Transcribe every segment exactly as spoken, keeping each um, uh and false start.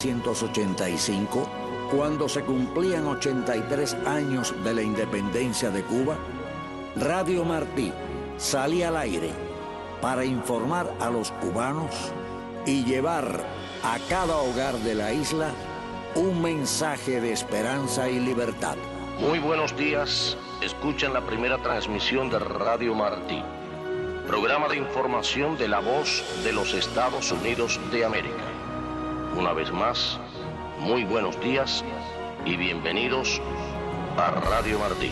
mil novecientos ochenta y cinco, cuando se cumplían ochenta y tres años de la independencia de Cuba, Radio Martí salía al aire para informar a los cubanos y llevar a cada hogar de la isla un mensaje de esperanza y libertad. Muy buenos días, escuchan la primera transmisión de Radio Martí, programa de información de la voz de los Estados Unidos de América. Una vez más, muy buenos días y bienvenidos a Radio Martí.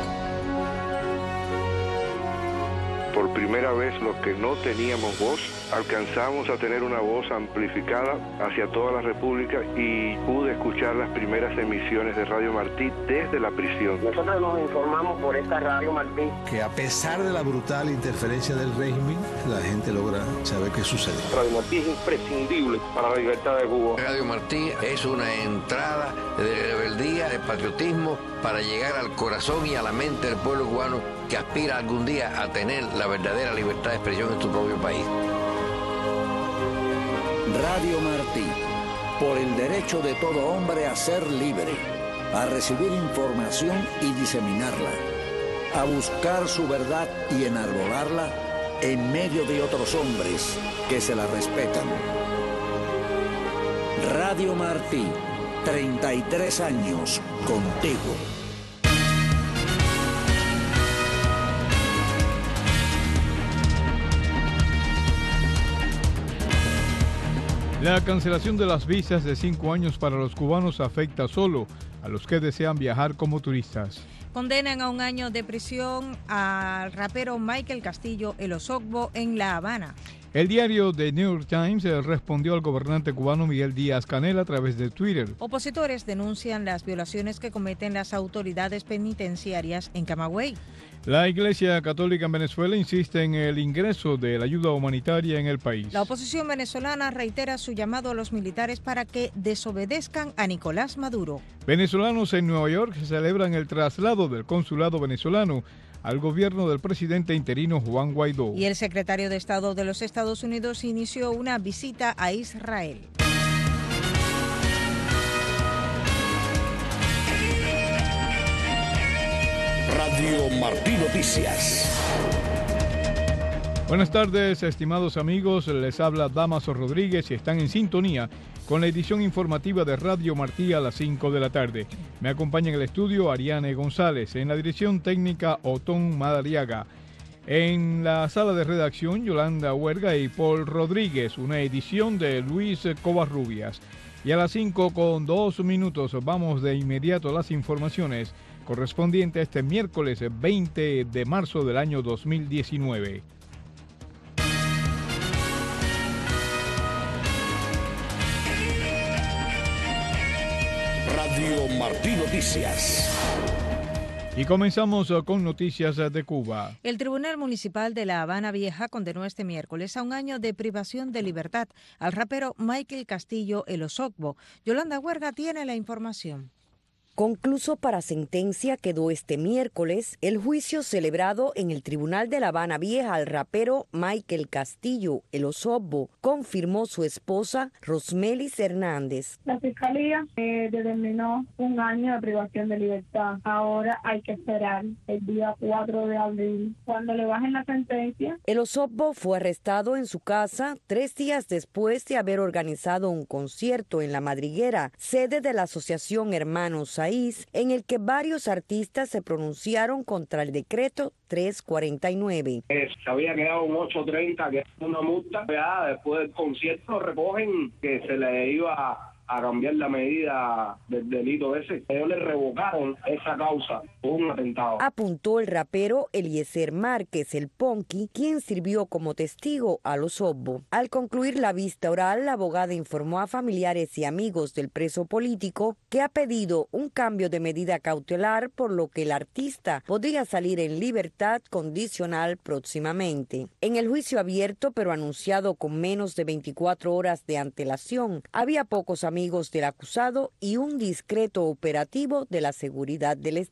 Por primera vez, los que no teníamos voz, alcanzamos a tener una voz amplificada hacia toda la República y pude escuchar las primeras emisiones de Radio Martí desde la prisión. Nosotros nos informamos por esta Radio Martí. Que a pesar de la brutal interferencia del régimen, la gente logra saber qué sucede. Radio Martí es imprescindible para la libertad de Cuba. Radio Martí es una entrada de rebeldía, de patriotismo, para llegar al corazón y a la mente del pueblo cubano que aspira algún día a tener la verdadera libertad de expresión en su propio país. Radio Martí, por el derecho de todo hombre a ser libre, a recibir información y diseminarla, a buscar su verdad y enarbolarla en medio de otros hombres que se la respetan. Radio Martí, treinta y tres años contigo. La cancelación de las visas de cinco años para los cubanos afecta solo a los que desean viajar como turistas. Condenan a un año de prisión al rapero Michael Castillo El Osobbo en La Habana. El diario The New York Times respondió al gobernante cubano Miguel Díaz-Canel a través de Twitter. Opositores denuncian las violaciones que cometen las autoridades penitenciarias en Camagüey. La Iglesia Católica en Venezuela insiste en el ingreso de la ayuda humanitaria en el país. La oposición venezolana reitera su llamado a los militares para que desobedezcan a Nicolás Maduro. Venezolanos en Nueva York celebran el traslado del consulado venezolano al gobierno del presidente interino Juan Guaidó. Y el secretario de Estado de los Estados Unidos inició una visita a Israel. Radio Martí Noticias. Buenas tardes, estimados amigos. Les habla Damaso Rodríguez y están en sintonía con la edición informativa de Radio Martí a las cinco de la tarde. Me acompaña en el estudio Ariane González, en la dirección técnica Otón Madariaga. En la sala de redacción Yolanda Huerga y Paul Rodríguez, una edición de Luis Covarrubias. Y a las cinco con dos minutos vamos de inmediato a las informaciones correspondientes a este miércoles veinte de marzo del año dos mil diecinueve. Radio Martí Noticias. Y comenzamos con noticias de Cuba. El Tribunal Municipal de La Habana Vieja condenó este miércoles a un año de privación de libertad al rapero Michael Castillo El Osobbo. Yolanda Huerga tiene la información. Concluso para sentencia quedó este miércoles el juicio celebrado en el Tribunal de La Habana Vieja al rapero Michael Castillo El Osobbo, confirmó su esposa Rosmelis Hernández. La Fiscalía eh, determinó un año de privación de libertad. Ahora hay que esperar el día cuatro de abril, cuando le bajen la sentencia. El Osobbo fue arrestado en su casa tres días después de haber organizado un concierto en La Madriguera, sede de la Asociación Hermanos Saiz, en el que varios artistas se pronunciaron contra el decreto trescientos cuarenta y nueve. Eh, se había quedado un ocho treinta, que es una multa. Ya después del concierto recogen que se le iba a a cambiar la medida del delito ese. Ellos le revocaron esa causa por un atentado. Apuntó el rapero Eliezer Márquez, el Ponky, quien sirvió como testigo al Osobbo. Al concluir la vista oral, la abogada informó a familiares y amigos del preso político que ha pedido un cambio de medida cautelar, por lo que el artista podría salir en libertad condicional próximamente. En el juicio abierto, pero anunciado con menos de veinticuatro horas de antelación, había pocos amigos amigos del acusado y un discreto operativo de la seguridad del Estado.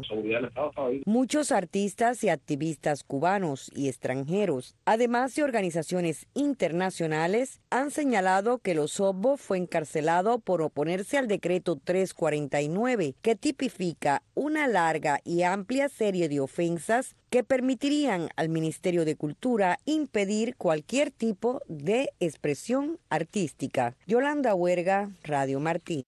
seguridad del Estado estaba ahí. Muchos artistas y activistas cubanos y extranjeros, además de organizaciones internacionales, han señalado que Los Osbo fue encarcelado por oponerse al decreto trescientos cuarenta y nueve, que tipifica una larga y amplia serie de ofensas que permitirían al Ministerio de Cultura impedir cualquier tipo de expresión artística. Yolanda Huerga, Radio Martí.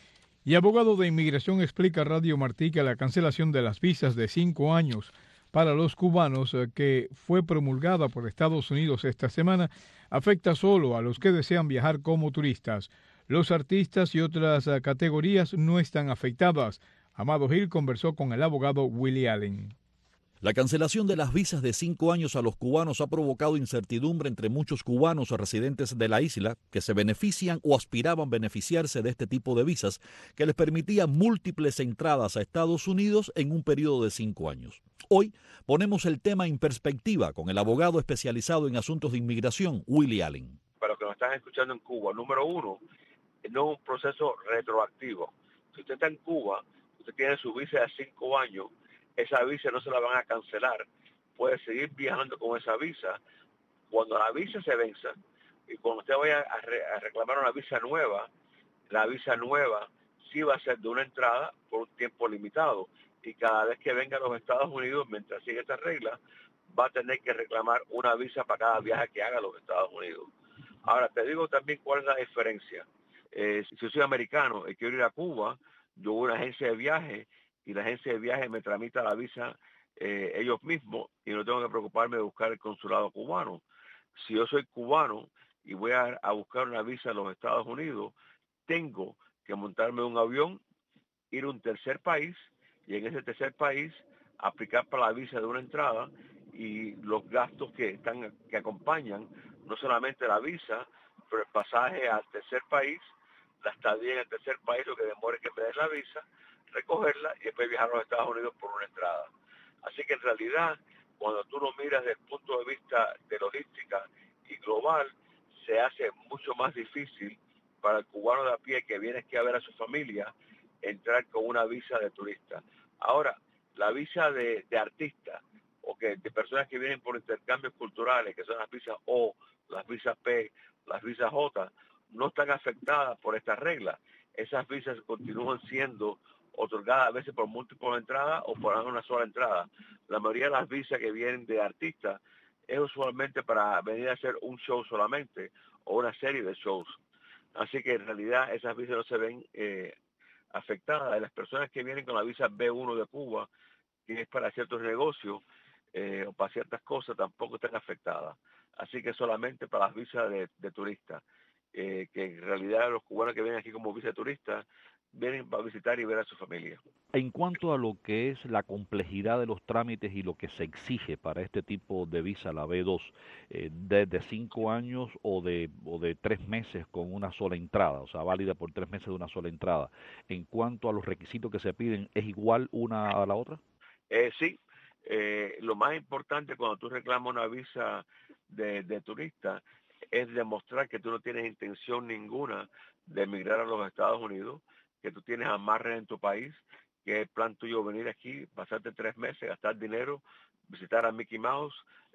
Y abogado de inmigración explica a Radio Martí que la cancelación de las visas de cinco años para los cubanos eh, que fue promulgada por Estados Unidos esta semana afecta solo a los que desean viajar como turistas. Los artistas y otras eh, categorías no están afectadas. Amado Gil conversó con el abogado Willie Allen. La cancelación de las visas de cinco años a los cubanos ha provocado incertidumbre entre muchos cubanos residentes de la isla que se benefician o aspiraban beneficiarse de este tipo de visas que les permitía múltiples entradas a Estados Unidos en un periodo de cinco años. Hoy ponemos el tema en perspectiva con el abogado especializado en asuntos de inmigración, Willie Allen. Para los que nos están escuchando en Cuba, número uno, no es un proceso retroactivo. Si usted está en Cuba, usted tiene su visa de cinco años, esa visa no se la van a cancelar, puede seguir viajando con esa visa. Cuando la visa se venza y cuando usted vaya a, re, a reclamar una visa nueva, la visa nueva sí va a ser de una entrada por un tiempo limitado y cada vez que venga a los Estados Unidos, mientras sigue esta regla, va a tener que reclamar una visa para cada viaje que haga a los Estados Unidos. Ahora, te digo también cuál es la diferencia. Eh, si yo soy americano y quiero ir a Cuba, yo voy a una agencia de viaje y la agencia de viaje me tramita la visa eh, ellos mismos y no tengo que preocuparme de buscar el consulado cubano. Si yo soy cubano y voy a, a buscar una visa en los Estados Unidos, tengo que montarme en un avión, ir a un tercer país y en ese tercer país aplicar para la visa de una entrada y los gastos que están que acompañan, no solamente la visa, pero el pasaje al tercer país, la estadía en el tercer país, lo que demore que me den la visa, recogerla y después viajar a los Estados Unidos por una entrada. Así que en realidad, cuando tú lo miras desde el punto de vista de logística y global, se hace mucho más difícil para el cubano de a pie que viene aquí a ver a su familia entrar con una visa de turista. Ahora, la visa de, de artista o que de personas que vienen por intercambios culturales, que son las visas O, las visas P, las visas J, no están afectadas por esta regla. Esas visas continúan siendo otorgadas a veces por múltiples entradas o por una sola entrada. La mayoría de las visas que vienen de artistas es usualmente para venir a hacer un show solamente o una serie de shows. Así que en realidad esas visas no se ven eh, afectadas. Las personas que vienen con la visa B uno de Cuba, que es para ciertos negocios eh, o para ciertas cosas, tampoco están afectadas. Así que solamente para las visas de, de turistas, eh, que en realidad los cubanos que vienen aquí como visa de turistas vienen para visitar y ver a su familia. En cuanto a lo que es la complejidad de los trámites y lo que se exige para este tipo de visa, la B dos, eh, desde cinco años o de, o de tres meses con una sola entrada, o sea, válida por tres meses de una sola entrada, en cuanto a los requisitos que se piden, ¿es igual una a la otra? Eh, sí, eh, lo más importante cuando tú reclamas una visa de, de turista es demostrar que tú no tienes intención ninguna de emigrar a los Estados Unidos, que tú tienes amarres en tu país, que es el plan tuyo venir aquí, pasarte tres meses, gastar dinero, visitar a Mickey Mouse,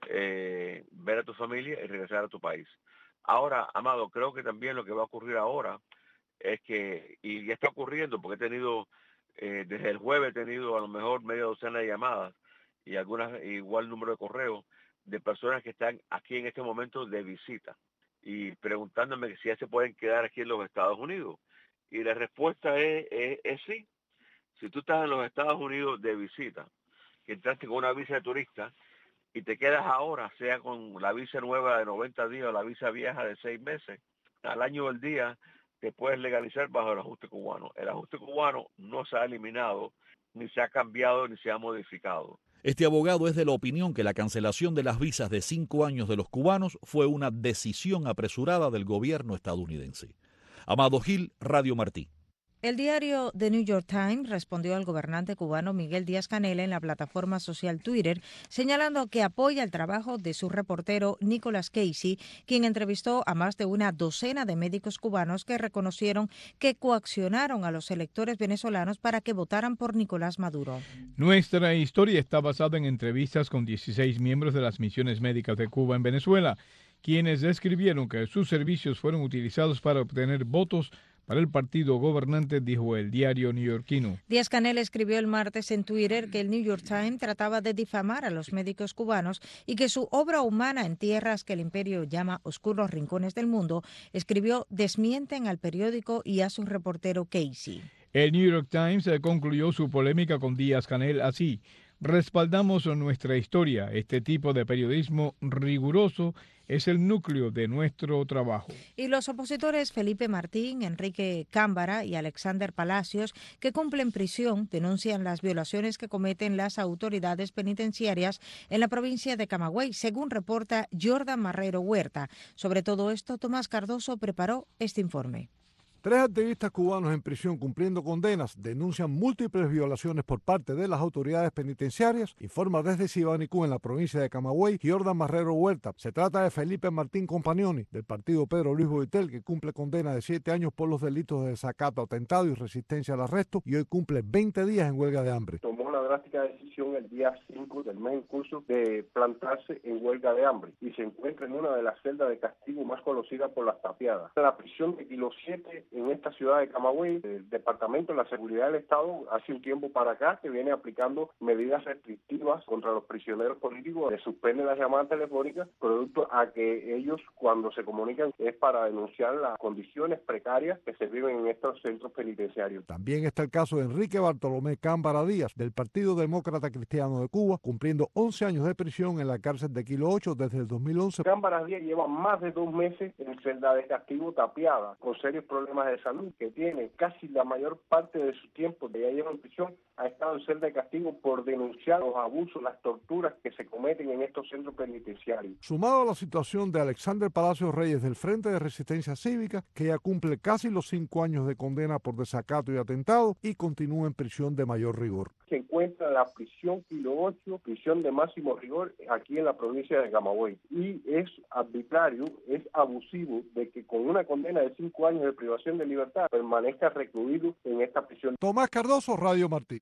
eh, ver a tu familia y regresar a tu país. Ahora, Amado, creo que también lo que va a ocurrir ahora es que, y ya está ocurriendo, porque he tenido, eh, desde el jueves he tenido a lo mejor media docena de llamadas y algunas igual número de correos de personas que están aquí en este momento de visita y preguntándome si ya se pueden quedar aquí en los Estados Unidos. Y la respuesta es, es, es sí. Si tú estás en los Estados Unidos de visita, que entraste con una visa de turista y te quedas ahora, sea con la visa nueva de noventa días o la visa vieja de seis meses, al año del día te puedes legalizar bajo el ajuste cubano. El ajuste cubano no se ha eliminado, ni se ha cambiado, ni se ha modificado. Este abogado es de la opinión que la cancelación de las visas de cinco años de los cubanos fue una decisión apresurada del gobierno estadounidense. Amado Gil, Radio Martí. El diario The New York Times respondió al gobernante cubano Miguel Díaz-Canel en la plataforma social Twitter, señalando que apoya el trabajo de su reportero Nicholas Casey, quien entrevistó a más de una docena de médicos cubanos que reconocieron que coaccionaron a los electores venezolanos para que votaran por Nicolás Maduro. Nuestra historia está basada en entrevistas con dieciséis miembros de las misiones médicas de Cuba en Venezuela, quienes describieron que sus servicios fueron utilizados para obtener votos para el partido gobernante, dijo el diario neoyorquino. Díaz-Canel escribió el martes en Twitter que el New York Times trataba de difamar a los médicos cubanos y que su obra humana en tierras que el imperio llama oscuros rincones del mundo, escribió, desmienten al periódico y a su reportero Casey. El New York Times concluyó su polémica con Díaz-Canel así: respaldamos nuestra historia. Este tipo de periodismo riguroso es el núcleo de nuestro trabajo. Y los opositores Felipe Martín, Enrique Cámbara y Alexander Palacios, que cumplen prisión, denuncian las violaciones que cometen las autoridades penitenciarias en la provincia de Camagüey, según reporta Jordan Marrero Huerta. Sobre todo esto, Tomás Cardoso preparó este informe. Tres activistas cubanos en prisión cumpliendo condenas denuncian múltiples violaciones por parte de las autoridades penitenciarias, informa desde Sibanicú en la provincia de Camagüey Jordan Marrero Huerta. Se trata de Felipe Martín Compagnoni, del partido Pedro Luis Boitel, que cumple condena de siete años por los delitos de desacato, atentado y resistencia al arresto, y hoy cumple veinte días en huelga de hambre. Tomó una drástica decisión el día cinco del mes en curso de plantarse en huelga de hambre y se encuentra en una de las celdas de castigo más conocidas por las tapiadas. La prisión de Kilo siete en esta ciudad de Camagüey, el Departamento de la Seguridad del Estado hace un tiempo para acá que viene aplicando medidas restrictivas contra los prisioneros políticos, le suspende las llamadas telefónicas, producto a que ellos cuando se comunican es para denunciar las condiciones precarias que se viven en estos centros penitenciarios. También está el caso de Enrique Bartolomé Cámbara Díaz, del Partido Demócrata Cristiano de Cuba, cumpliendo once años de prisión en la cárcel de Kilo ocho desde el dos mil once. Cámbara Díaz lleva más de dos meses en celda de castigo tapiada, con serios problemas de salud, que tiene casi la mayor parte de su tiempo de ya lleva en prisión, ha estado en celda de castigo por denunciar los abusos, las torturas que se cometen en estos centros penitenciarios. Sumado a la situación de Alexander Palacios Reyes del Frente de Resistencia Cívica, que ya cumple casi los cinco años de condena por desacato y atentado y continúa en prisión de mayor rigor. Se encuentra en la prisión Kilo ocho, prisión de máximo rigor aquí en la provincia de Camagüey, y es arbitrario, es abusivo de que con una condena de cinco años de privación de libertad permanezca recluido en esta prisión. Tomás Cardoso, Radio Martí.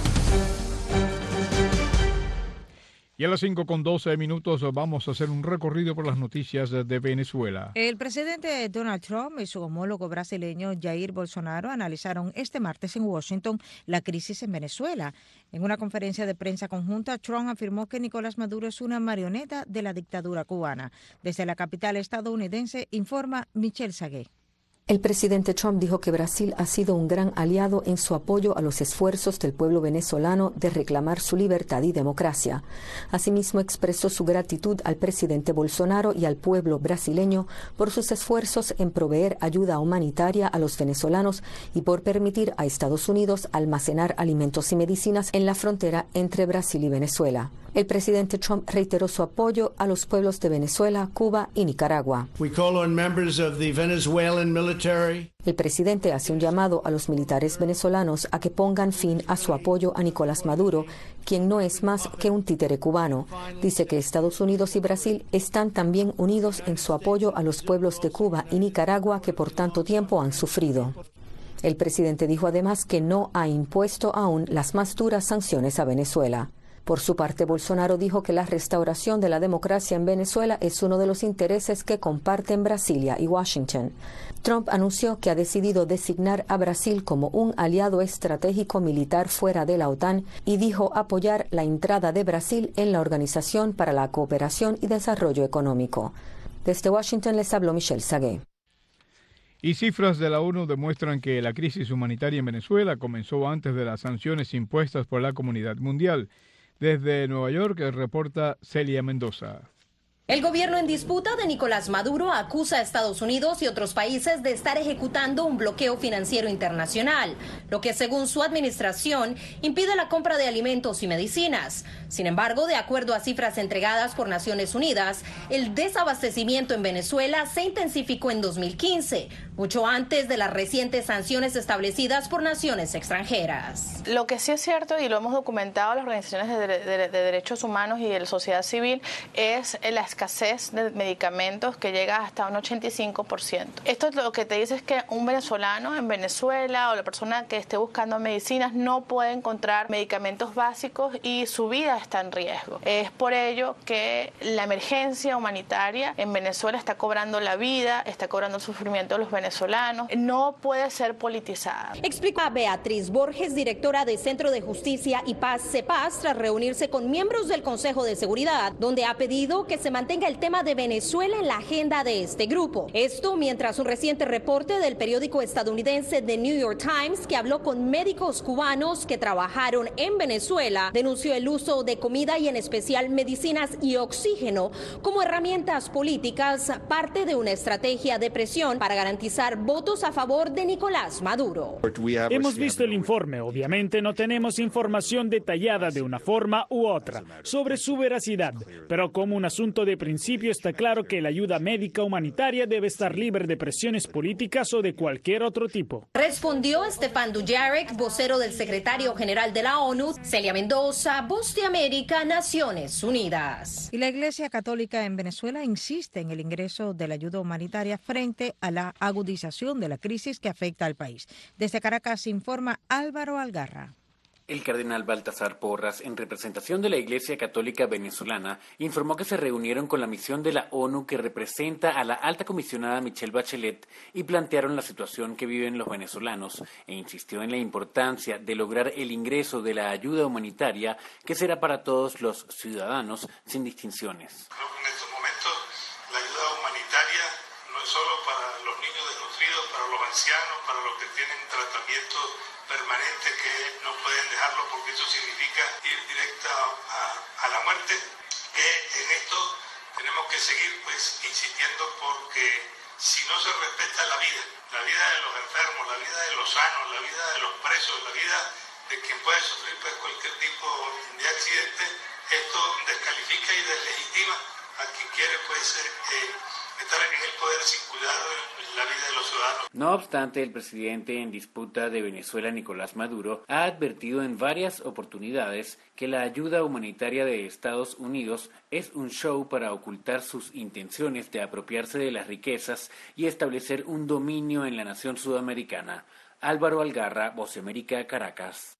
Y a las cinco con doce minutos vamos a hacer un recorrido por las noticias de Venezuela. El presidente Donald Trump y su homólogo brasileño Jair Bolsonaro analizaron este martes en Washington la crisis en Venezuela. En una conferencia de prensa conjunta, Trump afirmó que Nicolás Maduro es una marioneta de la dictadura cubana. Desde la capital estadounidense, informa Michelle Sagué. El presidente Trump dijo que Brasil ha sido un gran aliado en su apoyo a los esfuerzos del pueblo venezolano de reclamar su libertad y democracia. Asimismo, expresó su gratitud al presidente Bolsonaro y al pueblo brasileño por sus esfuerzos en proveer ayuda humanitaria a los venezolanos y por permitir a Estados Unidos almacenar alimentos y medicinas en la frontera entre Brasil y Venezuela. El presidente Trump reiteró su apoyo a los pueblos de Venezuela, Cuba y Nicaragua. We call on members of the Venezuelan military. El presidente hace un llamado a los militares venezolanos a que pongan fin a su apoyo a Nicolás Maduro, quien no es más que un títere cubano. Dice que Estados Unidos y Brasil están también unidos en su apoyo a los pueblos de Cuba y Nicaragua que por tanto tiempo han sufrido. El presidente dijo además que no ha impuesto aún las más duras sanciones a Venezuela. Por su parte, Bolsonaro dijo que la restauración de la democracia en Venezuela es uno de los intereses que comparten Brasilia y Washington. Trump anunció que ha decidido designar a Brasil como un aliado estratégico militar fuera de la OTAN y dijo apoyar la entrada de Brasil en la Organización para la Cooperación y Desarrollo Económico. Desde Washington les habló Michelle Sagué. Y cifras de la ONU demuestran que la crisis humanitaria en Venezuela comenzó antes de las sanciones impuestas por la comunidad mundial. Desde Nueva York reporta Celia Mendoza. El gobierno en disputa de Nicolás Maduro acusa a Estados Unidos y otros países de estar ejecutando un bloqueo financiero internacional, lo que según su administración impide la compra de alimentos y medicinas. Sin embargo, de acuerdo a cifras entregadas por Naciones Unidas, el desabastecimiento en Venezuela se intensificó en dos mil quince, mucho antes de las recientes sanciones establecidas por naciones extranjeras. Lo que sí es cierto, y lo hemos documentado las organizaciones de, de, de derechos humanos y de la sociedad civil, es la escasez de medicamentos que llega hasta un ochenta y cinco por ciento. Esto lo que te dice es que un venezolano en Venezuela o la persona que esté buscando medicinas no puede encontrar medicamentos básicos y su vida está en riesgo. Es por ello que la emergencia humanitaria en Venezuela está cobrando la vida, está cobrando el sufrimiento de los venezolanos. No puede ser politizada. Explica Beatriz Borges, directora de Centro de Justicia y Paz CEPAS, tras reunirse con miembros del Consejo de Seguridad, donde ha pedido que se mantenga Tenga el tema de Venezuela en la agenda de este grupo. Esto mientras un reciente reporte del periódico estadounidense The New York Times, que habló con médicos cubanos que trabajaron en Venezuela, denunció el uso de comida y en especial medicinas y oxígeno como herramientas políticas, parte de una estrategia de presión para garantizar votos a favor de Nicolás Maduro. Hemos visto el informe. Obviamente no tenemos información detallada de una forma u otra sobre su veracidad, pero como un asunto de principio está claro que la ayuda médica humanitaria debe estar libre de presiones políticas o de cualquier otro tipo. Respondió Stefan Dujarric, vocero del secretario general de la ONU. Celia Mendoza, Voz de América, Naciones Unidas. Y la Iglesia Católica en Venezuela insiste en el ingreso de la ayuda humanitaria frente a la agudización de la crisis que afecta al país. Desde Caracas informa Álvaro Algarra. El cardenal Baltasar Porras, en representación de la Iglesia Católica Venezolana, informó que se reunieron con la misión de la ONU que representa a la alta comisionada Michelle Bachelet y plantearon la situación que viven los venezolanos e insistió en la importancia de lograr el ingreso de la ayuda humanitaria que será para todos los ciudadanos sin distinciones. En estos momentos la ayuda humanitaria no es solo para los niños desnutridos, para los ancianos, para los que tienen tratamiento permanente que no pueden dejarlo porque eso significa ir directa a, a la muerte, que en esto tenemos que seguir pues insistiendo porque si no se respeta la vida, la vida de los enfermos, la vida de los sanos, la vida de los presos, la vida de quien puede sufrir pues cualquier tipo de accidente, esto descalifica y deslegitima a quien quiere pues eh, estar en el poder sin cuidado en la vida de los ciudadanos. No obstante, el presidente en disputa de Venezuela, Nicolás Maduro, ha advertido en varias oportunidades que la ayuda humanitaria de Estados Unidos es un show para ocultar sus intenciones de apropiarse de las riquezas y establecer un dominio en la nación sudamericana. Álvaro Algarra, Voz de América, Caracas.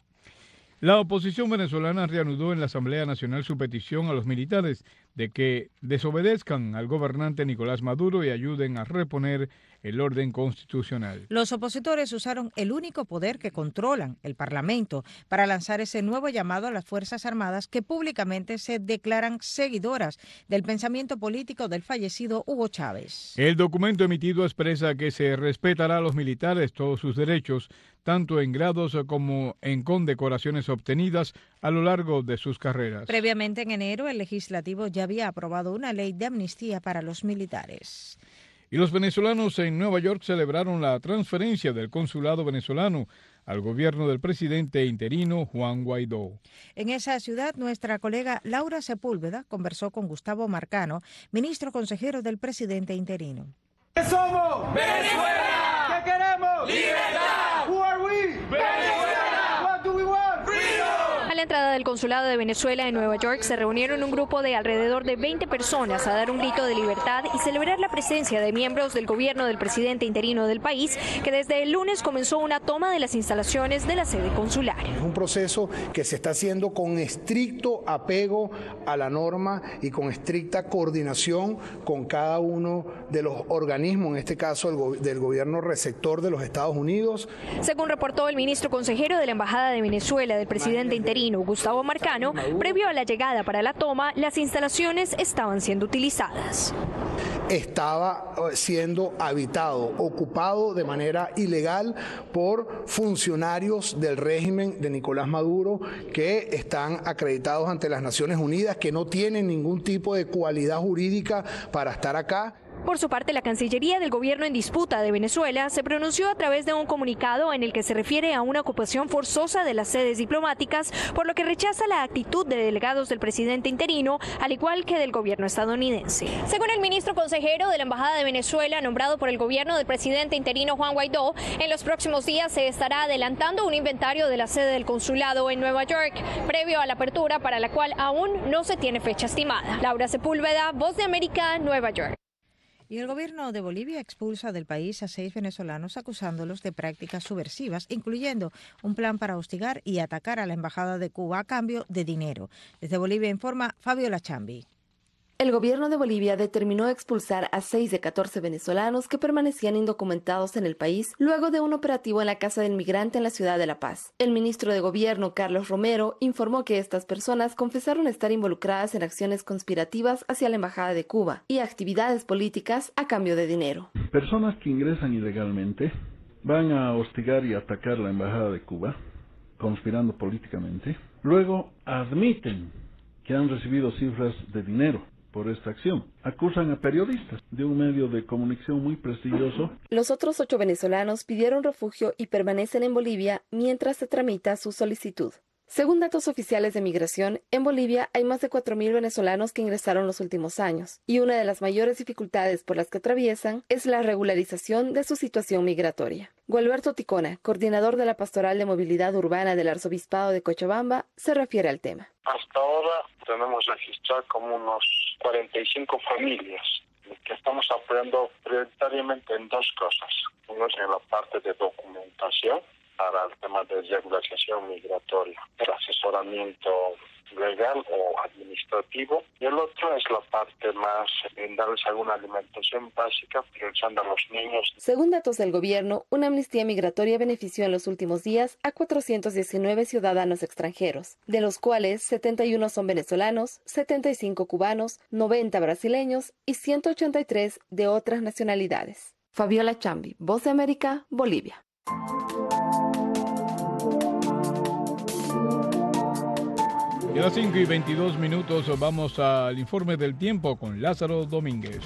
La oposición venezolana reanudó en la Asamblea Nacional su petición a los militares de que desobedezcan al gobernante Nicolás Maduro y ayuden a reponer el orden constitucional. Los opositores usaron el único poder que controlan, el Parlamento, para lanzar ese nuevo llamado a las Fuerzas Armadas que públicamente se declaran seguidoras del pensamiento político del fallecido Hugo Chávez. El documento emitido expresa que se respetará a los militares todos sus derechos, tanto en grados como en condecoraciones obtenidas a lo largo de sus carreras. Previamente, en enero, el legislativo ya había aprobado una ley de amnistía para los militares. Y los venezolanos en Nueva York celebraron la transferencia del consulado venezolano al gobierno del presidente interino Juan Guaidó. En esa ciudad, nuestra colega Laura Sepúlveda conversó con Gustavo Marcano, ministro consejero del presidente interino. ¿Qué somos? ¡Venezuela! ¿Qué queremos? ¡Libertad! Who are we? ¡Venezuela! What do we want? A la entrada del consulado de Venezuela en Nueva York se reunieron un grupo de alrededor de veinte personas a dar un grito de libertad y celebrar la presencia de miembros del gobierno del presidente interino del país, que desde el lunes comenzó una toma de las instalaciones de la sede consular. Es un proceso que se está haciendo con estricto apego a la norma y con estricta coordinación con cada uno de los organismos, en este caso el go- del gobierno receptor de los Estados Unidos. Según reportó el ministro consejero de la Embajada de Venezuela del presidente interino, Gustavo Marcano, previo a la llegada para la toma, las instalaciones estaban siendo utilizadas. estaba siendo habitado, ocupado de manera ilegal por funcionarios del régimen de Nicolás Maduro que están acreditados ante las Naciones Unidas, que no tienen ningún tipo de cualidad jurídica para estar acá. Por su parte, la Cancillería del gobierno en disputa de Venezuela se pronunció a través de un comunicado en el que se refiere a una ocupación forzosa de las sedes diplomáticas, por lo que rechaza la actitud de delegados del presidente interino, al igual que del gobierno estadounidense. Según el ministro consejero de la Embajada de Venezuela, nombrado por el gobierno del presidente interino Juan Guaidó, en los próximos días se estará adelantando un inventario de la sede del consulado en Nueva York, previo a la apertura para la cual aún no se tiene fecha estimada. Laura Sepúlveda, Voz de América, Nueva York. Y el gobierno de Bolivia expulsa del país a seis venezolanos acusándolos de prácticas subversivas, incluyendo un plan para hostigar y atacar a la Embajada de Cuba a cambio de dinero. Desde Bolivia informa Fabiola Chambi. El gobierno de Bolivia determinó expulsar a seis de catorce venezolanos que permanecían indocumentados en el país luego de un operativo en la Casa del Migrante en la ciudad de La Paz. El ministro de Gobierno, Carlos Romero, informó que estas personas confesaron estar involucradas en acciones conspirativas hacia la Embajada de Cuba y actividades políticas a cambio de dinero. Personas que ingresan ilegalmente van a hostigar y atacar la Embajada de Cuba, conspirando políticamente. Luego admiten que han recibido cifras de dinero por esta acción. Acusan a periodistas de un medio de comunicación muy prestigioso. Los otros ocho venezolanos pidieron refugio y permanecen en Bolivia mientras se tramita su solicitud. Según datos oficiales de migración, en Bolivia hay más de cuatro mil venezolanos que ingresaron los últimos años, y una de las mayores dificultades por las que atraviesan es la regularización de su situación migratoria. Gualberto Ticona, coordinador de la Pastoral de Movilidad Urbana del Arzobispado de Cochabamba, se refiere al tema. Hasta ahora tenemos registrados como unos cuarenta y cinco familias que estamos apoyando prioritariamente en dos cosas. Uno es en la parte de documentación para el tema de regularización migratoria, el asesoramiento legal o administrativo, y el otro es la parte más en darles alguna alimentación básica priorizando a los niños. Según datos del gobierno, una amnistía migratoria benefició en los últimos días a cuatrocientos diecinueve ciudadanos extranjeros, de los cuales setenta y uno son venezolanos, setenta y cinco cubanos, noventa brasileños y ciento ochenta y tres de otras nacionalidades. Fabiola Chambi, Voz de América, Bolivia. Y a las cinco y veintidós minutos vamos al informe del tiempo con Lázaro Domínguez.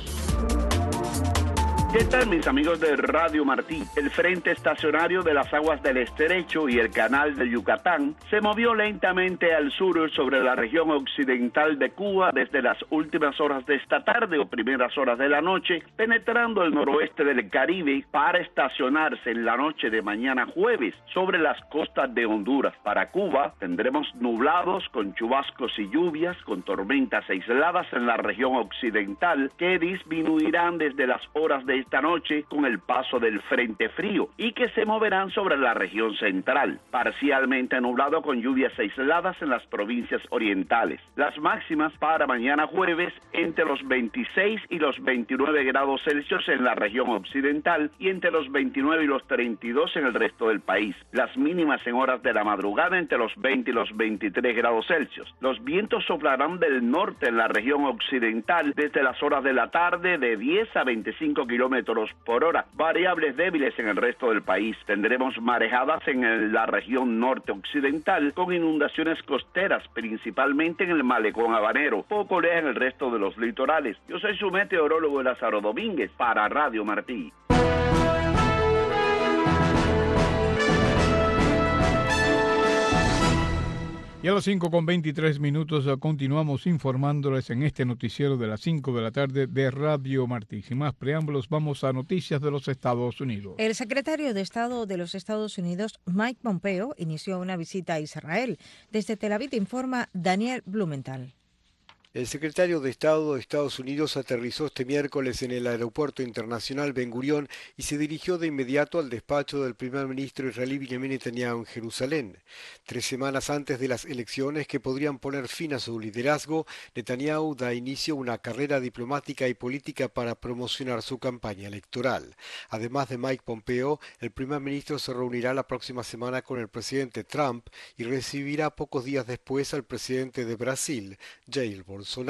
¿Qué tal, mis amigos de Radio Martí? El frente estacionario de las aguas del Estrecho y el canal de Yucatán se movió lentamente al sur sobre la región occidental de Cuba desde las últimas horas de esta tarde o primeras horas de la noche, penetrando el noroeste del Caribe para estacionarse en la noche de mañana jueves sobre las costas de Honduras. Para Cuba tendremos nublados con chubascos y lluvias, con tormentas aisladas en la región occidental que disminuirán desde las horas de esta noche con el paso del frente frío y que se moverán sobre la región central, parcialmente nublado con lluvias aisladas en las provincias orientales. Las máximas para mañana jueves entre los veintiséis y los veintinueve grados Celsius en la región occidental y entre los veintinueve y los treinta y dos en el resto del país. Las mínimas en horas de la madrugada entre los veinte y los veintitrés grados Celsius. Los vientos soplarán del norte en la región occidental desde las horas de la tarde de diez a veinticinco kilómetros por hora, variables débiles en el resto del país. Tendremos marejadas en el, la región norte occidental con inundaciones costeras, principalmente en el malecón habanero, poco lejos en el resto de los litorales. Yo soy su meteorólogo Lázaro Domínguez para Radio Martí. Y a las cinco con veintitrés minutos continuamos informándoles en este noticiero de las cinco de la tarde de Radio Martí. Sin más preámbulos, vamos a noticias de los Estados Unidos. El secretario de Estado de los Estados Unidos, Mike Pompeo, inició una visita a Israel. Desde Tel Aviv informa Daniel Blumenthal. El secretario de Estado de Estados Unidos aterrizó este miércoles en el Aeropuerto Internacional Ben Gurión y se dirigió de inmediato al despacho del primer ministro israelí Benjamin Netanyahu en Jerusalén. Tres semanas antes de las elecciones que podrían poner fin a su liderazgo, Netanyahu da inicio a una carrera diplomática y política para promocionar su campaña electoral. Además de Mike Pompeo, el primer ministro se reunirá la próxima semana con el presidente Trump y recibirá pocos días después al presidente de Brasil, Jair Bolsonaro.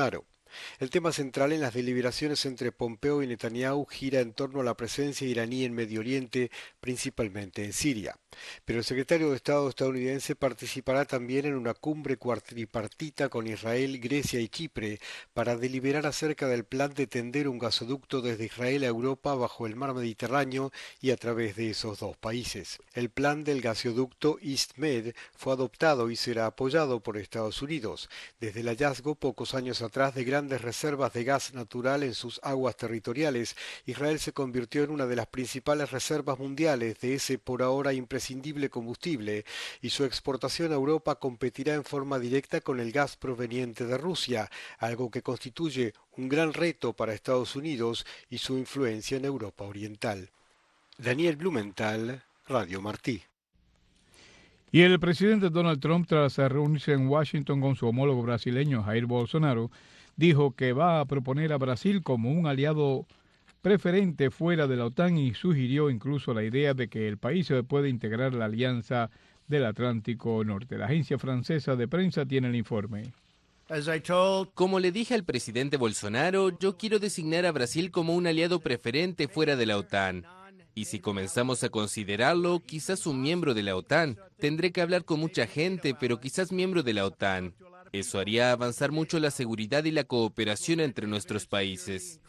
El tema central en las deliberaciones entre Pompeo y Netanyahu gira en torno a la presencia iraní en Medio Oriente, principalmente en Siria. Pero el secretario de Estado estadounidense participará también en una cumbre cuatripartita con Israel, Grecia y Chipre para deliberar acerca del plan de tender un gasoducto desde Israel a Europa bajo el mar Mediterráneo y a través de esos dos países. El plan del gasoducto EastMed fue adoptado y será apoyado por Estados Unidos, desde el hallazgo pocos años atrás de grandes reservas de gas natural en sus aguas territoriales. Israel se convirtió en una de las principales reservas mundiales de ese por ahora imprescindible combustible, y su exportación a Europa competirá en forma directa con el gas proveniente de Rusia, algo que constituye un gran reto para Estados Unidos y su influencia en Europa Oriental. Daniel Blumenthal, Radio Martí. Y el presidente Donald Trump, tras reunirse en Washington con su homólogo brasileño Jair Bolsonaro, dijo que va a proponer a Brasil como un aliado preferente fuera de la OTAN y sugirió incluso la idea de que el país se puede integrar a la Alianza del Atlántico Norte. La agencia francesa de prensa tiene el informe. Como le dije al presidente Bolsonaro, yo quiero designar a Brasil como un aliado preferente fuera de la OTAN. Y si comenzamos a considerarlo, quizás un miembro de la OTAN. Tendré que hablar con mucha gente, pero quizás miembro de la OTAN. Eso haría avanzar mucho la seguridad y la cooperación entre nuestros países.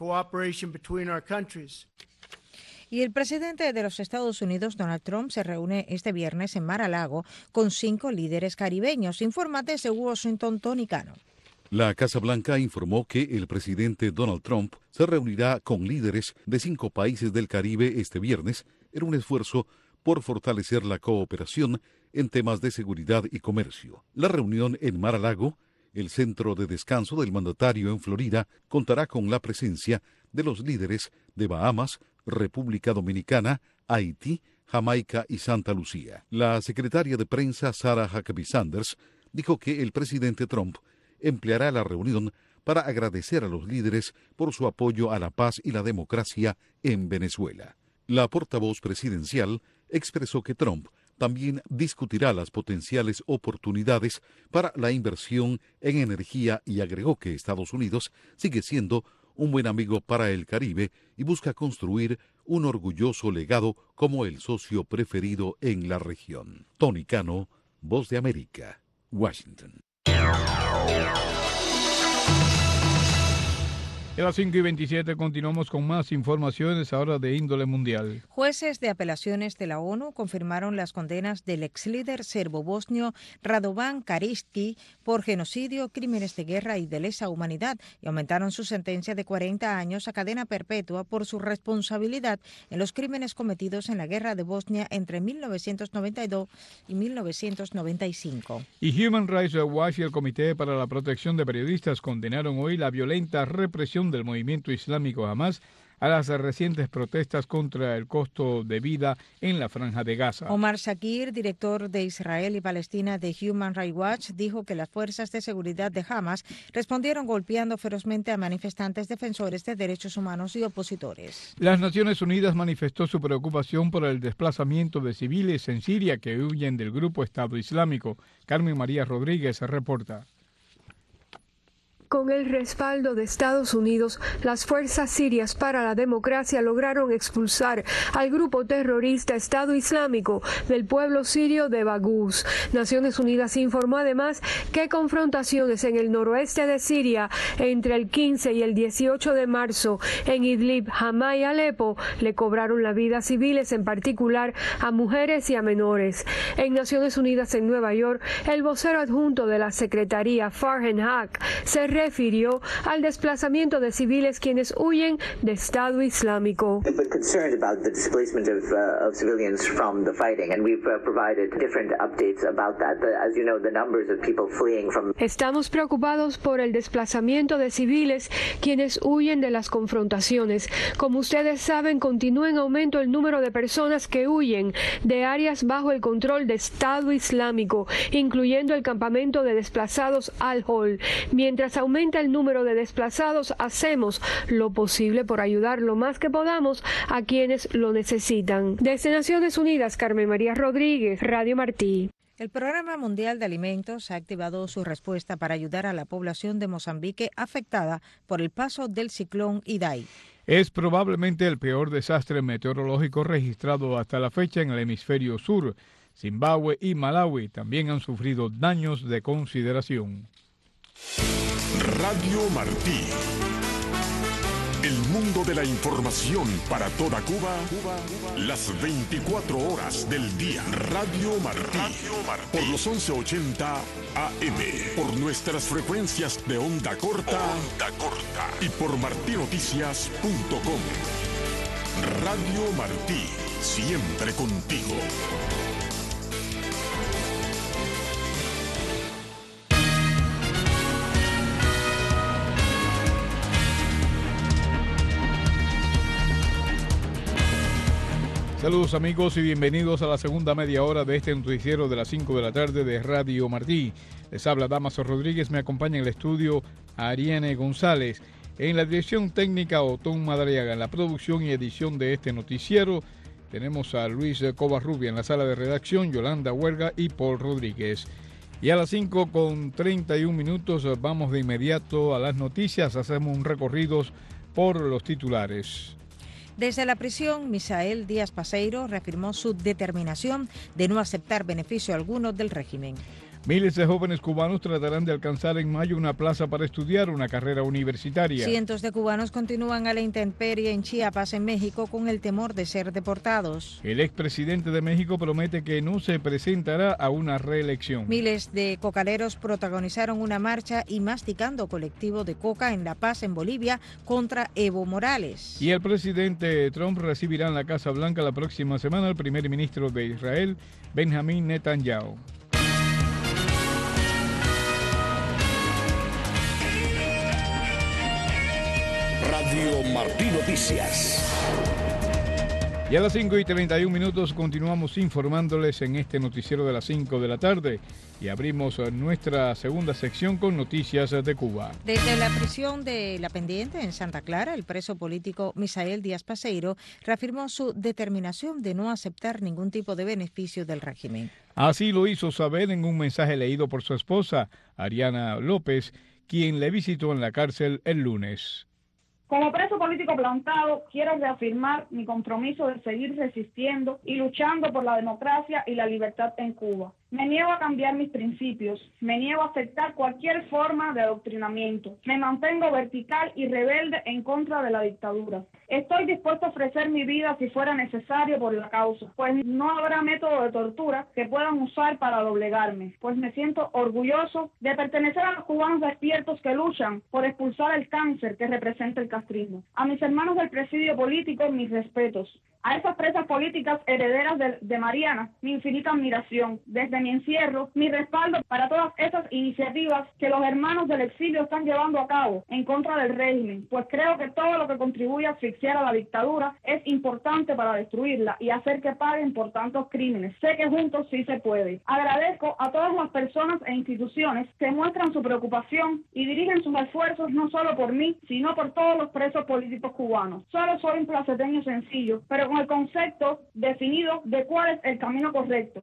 Y el presidente de los Estados Unidos, Donald Trump, se reúne este viernes en Mar-a-Lago con cinco líderes caribeños. Infórmate desde Washington, Tony Cano. La Casa Blanca informó que el presidente Donald Trump se reunirá con líderes de cinco países del Caribe este viernes en un esfuerzo por fortalecer la cooperación en temas de seguridad y comercio. La reunión en Mar-a-Lago, el centro de descanso del mandatario en Florida, contará con la presencia de los líderes de Bahamas, República Dominicana, Haití, Jamaica y Santa Lucía. La secretaria de prensa Sarah Huckabee Sanders dijo que el presidente Trump empleará la reunión para agradecer a los líderes por su apoyo a la paz y la democracia en Venezuela. La portavoz presidencial expresó que Trump también discutirá las potenciales oportunidades para la inversión en energía y agregó que Estados Unidos sigue siendo un buen amigo para el Caribe y busca construir un orgulloso legado como el socio preferido en la región. Tony Cano, Voz de América, Washington. A las cinco y veintisiete continuamos con más informaciones ahora de índole mundial. Jueces de apelaciones de la ONU confirmaron las condenas del ex líder serbo-bosnio Radovan Karadzic por genocidio, crímenes de guerra y de lesa humanidad y aumentaron su sentencia de cuarenta años a cadena perpetua por su responsabilidad en los crímenes cometidos en la guerra de Bosnia entre mil novecientos noventa y dos y mil novecientos noventa y cinco. Y Human Rights Watch y el Comité para la Protección de Periodistas condenaron hoy la violenta represión del movimiento islámico Hamas a las recientes protestas contra el costo de vida en la Franja de Gaza. Omar Shakir, director de Israel y Palestina de Human Rights Watch, dijo que las fuerzas de seguridad de Hamas respondieron golpeando ferozmente a manifestantes defensores de derechos humanos y opositores. Las Naciones Unidas manifestó su preocupación por el desplazamiento de civiles en Siria que huyen del grupo Estado Islámico. Carmen María Rodríguez reporta. Con el respaldo de Estados Unidos, las fuerzas sirias para la democracia lograron expulsar al grupo terrorista Estado Islámico del pueblo sirio de Baghouz. Naciones Unidas informó además que confrontaciones en el noroeste de Siria entre el quince y el dieciocho de marzo en Idlib, Hama y Alepo le cobraron la vida a civiles, en particular a mujeres y a menores. En Naciones Unidas en Nueva York, el vocero adjunto de la Secretaría, Farhan Haq, se refirió al desplazamiento de civiles quienes huyen de Estado Islámico. Estamos preocupados por el desplazamiento de civiles quienes huyen de las confrontaciones. Como ustedes saben, continúa en aumento el número de personas que huyen de áreas bajo el control de Estado Islámico, incluyendo el campamento de desplazados Al-Hol. Mientras aumenta el número de desplazados, hacemos lo posible por ayudar lo más que podamos a quienes lo necesitan. Desde Naciones Unidas, Carmen María Rodríguez, Radio Martí. El Programa Mundial de Alimentos ha activado su respuesta para ayudar a la población de Mozambique afectada por el paso del ciclón Idai. Es probablemente el peor desastre meteorológico registrado hasta la fecha en el hemisferio sur. Zimbabue y Malawi también han sufrido daños de consideración. Radio Martí. El mundo de la información para toda Cuba, las veinticuatro horas del día. Radio Martí, por los once ochenta A M, por nuestras frecuencias de onda corta, onda corta y por martinoticias punto com. Radio Martí, siempre contigo. Saludos amigos y bienvenidos a la segunda media hora de este noticiero de las cinco de la tarde de Radio Martí. Les habla Damaso Rodríguez, me acompaña en el estudio Ariane González. En la dirección técnica Otón Madariaga, en la producción y edición de este noticiero tenemos a Luis Covarrubia, en la sala de redacción Yolanda Huerga y Paul Rodríguez. Y a las cinco con treinta y un minutos vamos de inmediato a las noticias, hacemos un recorrido por los titulares. Desde la prisión, Misael Díaz Paseiro reafirmó su determinación de no aceptar beneficio alguno del régimen. Miles de jóvenes cubanos tratarán de alcanzar en mayo una plaza para estudiar una carrera universitaria. Cientos de cubanos continúan a la intemperie en Chiapas, en México, con el temor de ser deportados. El expresidente de México promete que no se presentará a una reelección. Miles de cocaleros protagonizaron una marcha y masticando colectivo de coca en La Paz, en Bolivia, contra Evo Morales. Y el presidente Trump recibirá en la Casa Blanca la próxima semana al primer ministro de Israel, Benjamín Netanyahu. Radio Martí Noticias. Y a las cinco y treinta y un minutos continuamos informándoles en este noticiero de las cinco de la tarde y abrimos nuestra segunda sección con noticias de Cuba. Desde la prisión de La Pendiente en Santa Clara, el preso político Misael Díaz Paseiro reafirmó su determinación de no aceptar ningún tipo de beneficio del régimen. Así lo hizo saber en un mensaje leído por su esposa, Ariana López, quien le visitó en la cárcel el lunes. Como preso político plantado, quiero reafirmar mi compromiso de seguir resistiendo y luchando por la democracia y la libertad en Cuba. Me niego a cambiar mis principios, me niego a aceptar cualquier forma de adoctrinamiento. Me mantengo vertical y rebelde en contra de la dictadura. Estoy dispuesto a ofrecer mi vida si fuera necesario por la causa, pues no habrá método de tortura que puedan usar para doblegarme, pues me siento orgulloso de pertenecer a los cubanos despiertos que luchan por expulsar el cáncer que representa el castrismo. A mis hermanos del presidio político, mis respetos. A esas presas políticas herederas de, de Mariana, mi infinita admiración. Desde mi encierro, mi respaldo para todas esas iniciativas que los hermanos del exilio están llevando a cabo en contra del régimen, pues creo que todo lo que contribuye a asfixiar a la dictadura es importante para destruirla y hacer que paguen por tantos crímenes. Sé que juntos sí se puede. Agradezco a todas las personas e instituciones que muestran su preocupación y dirigen sus esfuerzos no solo por mí, sino por todos los presos políticos cubanos. Solo soy un placeteño sencillo, pero con el concepto definido de cuál es el camino correcto.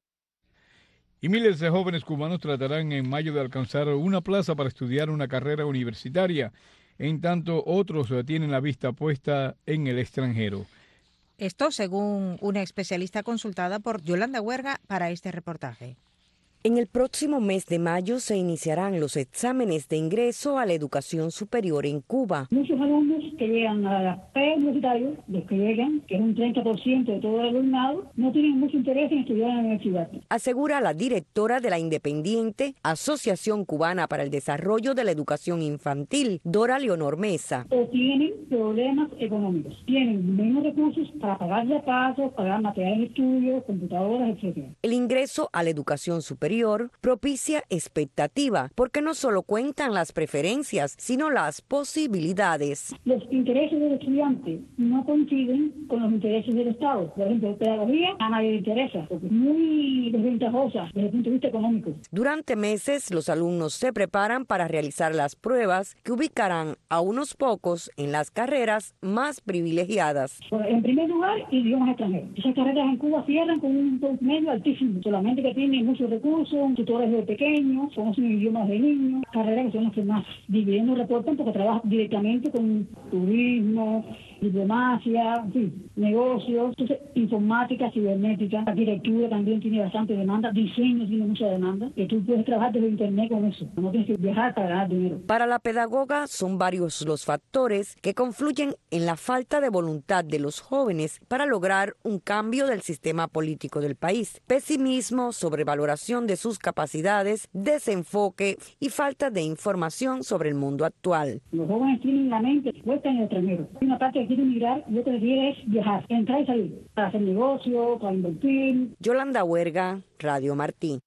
Y miles de jóvenes cubanos tratarán en mayo de alcanzar una plaza para estudiar una carrera universitaria, en tanto otros tienen la vista puesta en el extranjero. Esto según una especialista consultada por Yolanda Huerga para este reportaje. En el próximo mes de mayo se iniciarán los exámenes de ingreso a la educación superior en Cuba. Muchos alumnos que llegan a la preuniversitaria, los que llegan, que es un treinta por ciento de todo el alumnado, no tienen mucho interés en estudiar en la universidad. Asegura la directora de la independiente Asociación Cubana para el Desarrollo de la Educación Infantil, Dora Leonor Mesa. O tienen problemas económicos, tienen menos recursos para pagar pasos, pagar materiales de estudio, computadoras, etcétera. El ingreso a la educación superior propicia expectativa, porque no solo cuentan las preferencias, sino las posibilidades. Los intereses del estudiante no coinciden con los intereses del Estado. Por ejemplo, pedagogía a nadie le interesa, porque es muy desventajosa desde el punto de vista económico. Durante meses, los alumnos se preparan para realizar las pruebas que ubicarán a unos pocos en las carreras más privilegiadas. En primer lugar, idiomas extranjeros. Esas carreras en Cuba cierran con un promedio altísimo, solamente que tienen muchos recursos incluso tutores de pequeños, conocen idiomas de niños, carreras que son las que más dividendos reportan porque trabajan directamente con turismo, diplomacia, en fin, negocios, entonces, informática, cibernética, arquitectura también tiene bastante demanda, diseño tiene mucha demanda, que tú puedes trabajar desde internet con eso, no tienes que viajar para ganar dinero. Para la pedagoga son varios los factores que confluyen en la falta de voluntad de los jóvenes para lograr un cambio del sistema político del país. Pesimismo, sobrevaloración de sus capacidades, desenfoque y falta de información sobre el mundo actual. Los jóvenes tienen la mente puesta en el extranjero. Hay una parte que quiere emigrar y otra que quiere es viajar, entrar y salir, para hacer negocio, para invertir. Yolanda Huerga, Radio Martí.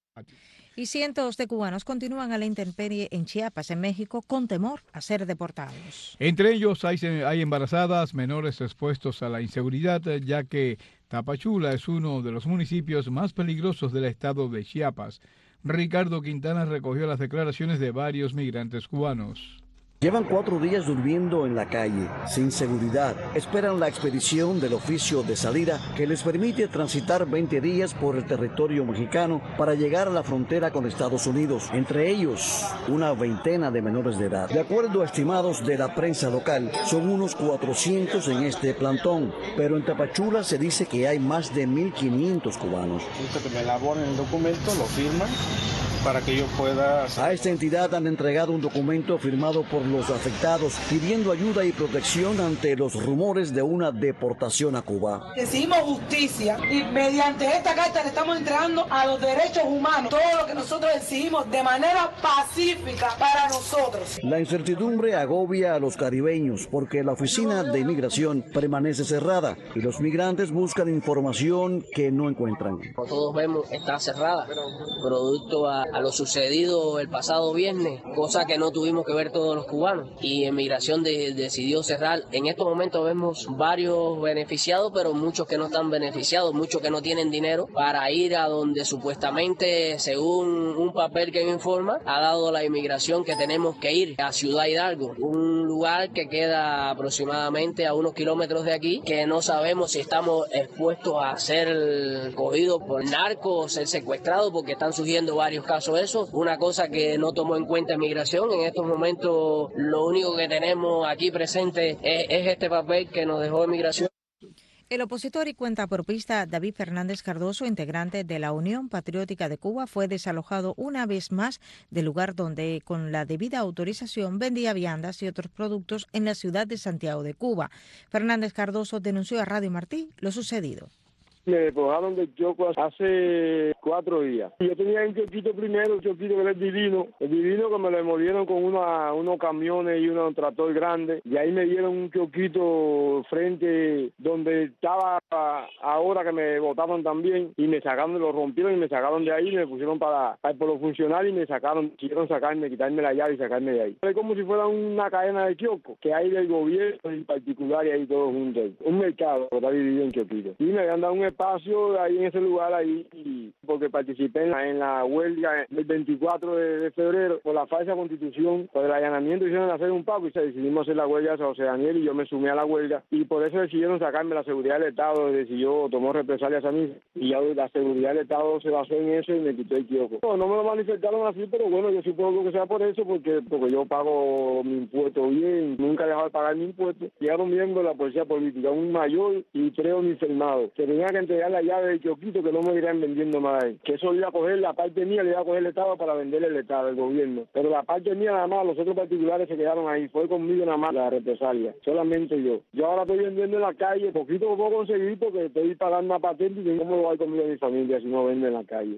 Y cientos de cubanos continúan a la intemperie en Chiapas, en México, con temor a ser deportados. Entre ellos hay, hay embarazadas, menores expuestos a la inseguridad, ya que Tapachula es uno de los municipios más peligrosos del estado de Chiapas. Ricardo Quintana recogió las declaraciones de varios migrantes cubanos. Llevan cuatro días durmiendo en la calle, sin seguridad. Esperan la expedición del oficio de salida que les permite transitar veinte días por el territorio mexicano para llegar a la frontera con Estados Unidos. Entre ellos, una veintena de menores de edad. De acuerdo a estimados de la prensa local, son unos cuatrocientos en este plantón, pero en Tapachula se dice que hay más de mil quinientos cubanos. Que me elaboren el documento, lo firman, para que yo pueda... A esta entidad han entregado un documento firmado por los afectados pidiendo ayuda y protección ante los rumores de una deportación a Cuba. Exigimos justicia y mediante esta carta le estamos entregando a los derechos humanos todo lo que nosotros exigimos de manera pacífica para nosotros. La incertidumbre agobia a los caribeños porque la oficina de inmigración permanece cerrada y los migrantes buscan información que no encuentran. Como todos vemos, está cerrada, producto a a lo sucedido el pasado viernes, cosa que no tuvimos que ver todos los cubanos, y Emigración de, decidió cerrar. En estos momentos vemos varios beneficiados, pero muchos que no están beneficiados, muchos que no tienen dinero para ir a donde supuestamente, según un papel que me informa, ha dado la inmigración que tenemos que ir a Ciudad Hidalgo, un lugar que queda aproximadamente a unos kilómetros de aquí, que no sabemos si estamos expuestos a ser cogidos por narcos o ser secuestrados, porque están surgiendo varios casos. Eso, una cosa que no tomó en cuenta Migración. En estos momentos lo único que tenemos aquí presente es, es este papel que nos dejó Migración. El opositor y cuentapropista David Fernández Cardoso, integrante de la Unión Patriótica de Cuba, fue desalojado una vez más del lugar donde, con la debida autorización, vendía viandas y otros productos en la ciudad de Santiago de Cuba. Fernández Cardoso denunció a Radio Martí lo sucedido. Me despojaron del choco hace cuatro días. Yo tenía un choquito primero, un choquito que era el divino. El divino que me lo movieron con una, unos camiones y un tractor grande. Y ahí me dieron un choquito frente donde estaba ahora que me botaron también. Y me sacaron, lo rompieron y me sacaron de ahí. Y me pusieron para, para por los funcionarios y me sacaron, quisieron sacarme, quitarme la llave y sacarme de ahí. Es como si fuera una cadena de kioscos que hay del gobierno en particular y ahí todos juntos. Un mercado que está dividido en choquitos. Y me habían dado un espacio ahí en ese lugar ahí porque participé en la, en la huelga del veinticuatro de febrero por la falsa constitución, por el allanamiento hicieron hacer un pago y se decidimos hacer la huelga a José Daniel y yo me sumé a la huelga y por eso decidieron sacarme la seguridad del Estado, decidió, tomó represalias a mí y ya la seguridad del Estado se basó en eso y me quitó el kiosco. No, no me lo manifestaron así, pero bueno, yo supongo que sea por eso porque, porque yo pago mi impuesto bien, nunca he dejado de pagar mi impuesto. Llegaron miembros de la policía política, un mayor y tres uniformados. Se tenía que entregar la llave del choquito que no me irán vendiendo más ahí. Que eso le iba a coger, la parte mía le iba a coger el Estado para venderle el Estado, el gobierno. Pero la parte mía nada más, los otros particulares se quedaron ahí. Fue conmigo nada más la represalia. Solamente yo. Yo ahora estoy vendiendo en la calle, poquito lo puedo conseguir porque estoy pagando una patente y cómo lo voy a comer a mi familia si no vendo en la calle.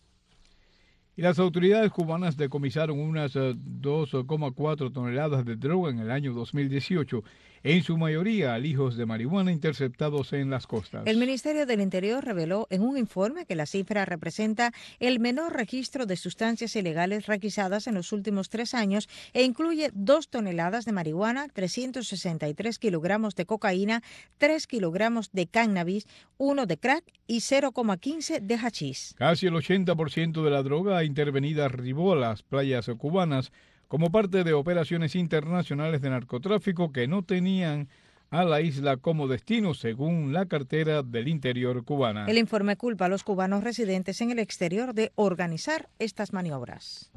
Y las autoridades cubanas decomisaron unas dos coma cuatro toneladas de droga en el año dos mil dieciocho, en su mayoría alijos de marihuana interceptados en las costas. El Ministerio del Interior reveló en un informe que la cifra representa el menor registro de sustancias ilegales requisadas en los últimos tres años e incluye dos toneladas de marihuana, trescientos sesenta y tres kilogramos de cocaína, tres kilogramos de cannabis, uno de crack y cero coma quince de hachís. Casi el ochenta por ciento de la droga intervenida arribó a las playas cubanas como parte de operaciones internacionales de narcotráfico que no tenían a la isla como destino, según la cartera del Interior cubana. El informe culpa a los cubanos residentes en el exterior de organizar estas maniobras.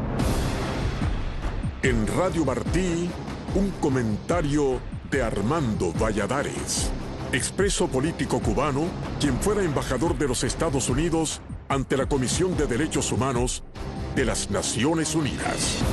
En Radio Martí, un comentario de Armando Valladares, expreso político cubano, quien fuera embajador de los Estados Unidos ante la Comisión de Derechos Humanos de las Naciones Unidas.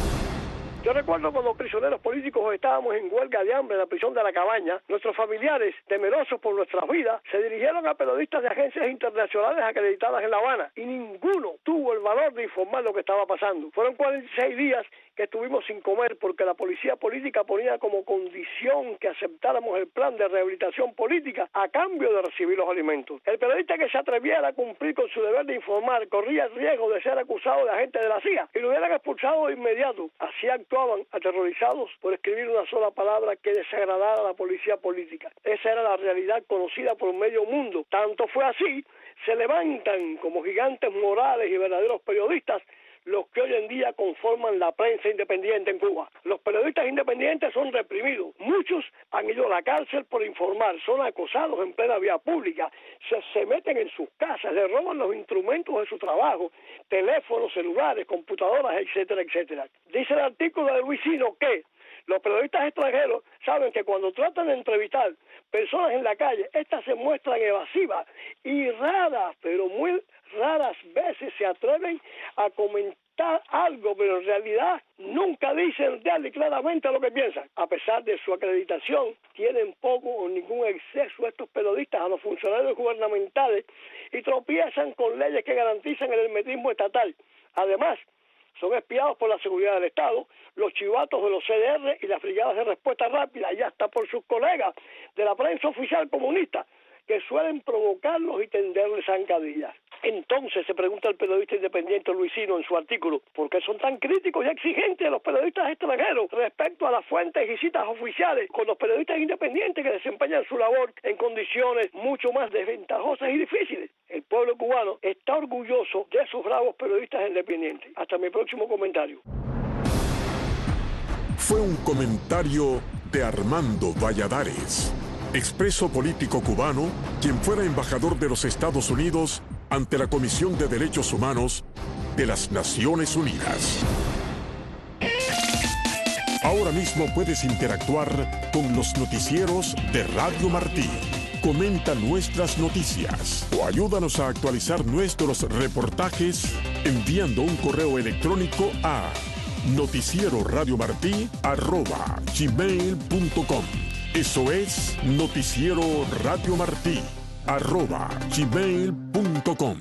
Yo recuerdo cuando prisioneros políticos estábamos en huelga de hambre en la prisión de La Cabaña, nuestros familiares, temerosos por nuestras vidas, se dirigieron a periodistas de agencias internacionales acreditadas en La Habana y ninguno tuvo el valor de informar lo que estaba pasando. Fueron cuarenta y seis días que estuvimos sin comer porque la policía política ponía como condición que aceptáramos el plan de rehabilitación política a cambio de recibir los alimentos. El periodista que se atreviera a cumplir con su deber de informar corría el riesgo de ser acusado de agente de la C I A y lo hubieran expulsado de inmediato. Así actuaban aterrorizados por escribir una sola palabra que desagradara a la policía política. Esa era la realidad conocida por medio mundo. Tanto fue así, se levantan como gigantes morales y verdaderos periodistas los que hoy en día conforman la prensa independiente en Cuba. Los periodistas independientes son reprimidos. Muchos han ido a la cárcel por informar, son acosados en plena vía pública, se, se meten en sus casas, les roban los instrumentos de su trabajo, teléfonos, celulares, computadoras, etcétera, etcétera. Dice el artículo de Luisino que los periodistas extranjeros saben que cuando tratan de entrevistar personas en la calle, estas se muestran evasivas y raras, pero muy raras veces se atreven a comentar algo, pero en realidad nunca dicen real y claramente lo que piensan. A pesar de su acreditación, tienen poco o ningún acceso estos periodistas a los funcionarios gubernamentales y tropiezan con leyes que garantizan el hermetismo estatal. Además, son espiados por la seguridad del Estado, los chivatos de los C D R y las brigadas de respuesta rápida, y hasta por sus colegas de la prensa oficial comunista, que suelen provocarlos y tenderles zancadillas. Entonces se pregunta el periodista independiente Luisino en su artículo, ¿por qué son tan críticos y exigentes los periodistas extranjeros respecto a las fuentes y citas oficiales con los periodistas independientes que desempeñan su labor en condiciones mucho más desventajosas y difíciles? El pueblo cubano está orgulloso de esos bravos periodistas independientes. Hasta mi próximo comentario. Fue un comentario de Armando Valladares, expreso político cubano, quien fuera embajador de los Estados Unidos ante la Comisión de Derechos Humanos de las Naciones Unidas. Ahora mismo puedes interactuar con los noticieros de Radio Martí. Comenta nuestras noticias o ayúdanos a actualizar nuestros reportajes enviando un correo electrónico a noticieroradiomartí arroba gmail punto com. Eso es Noticiero Radio Martí, arroba gmail punto com.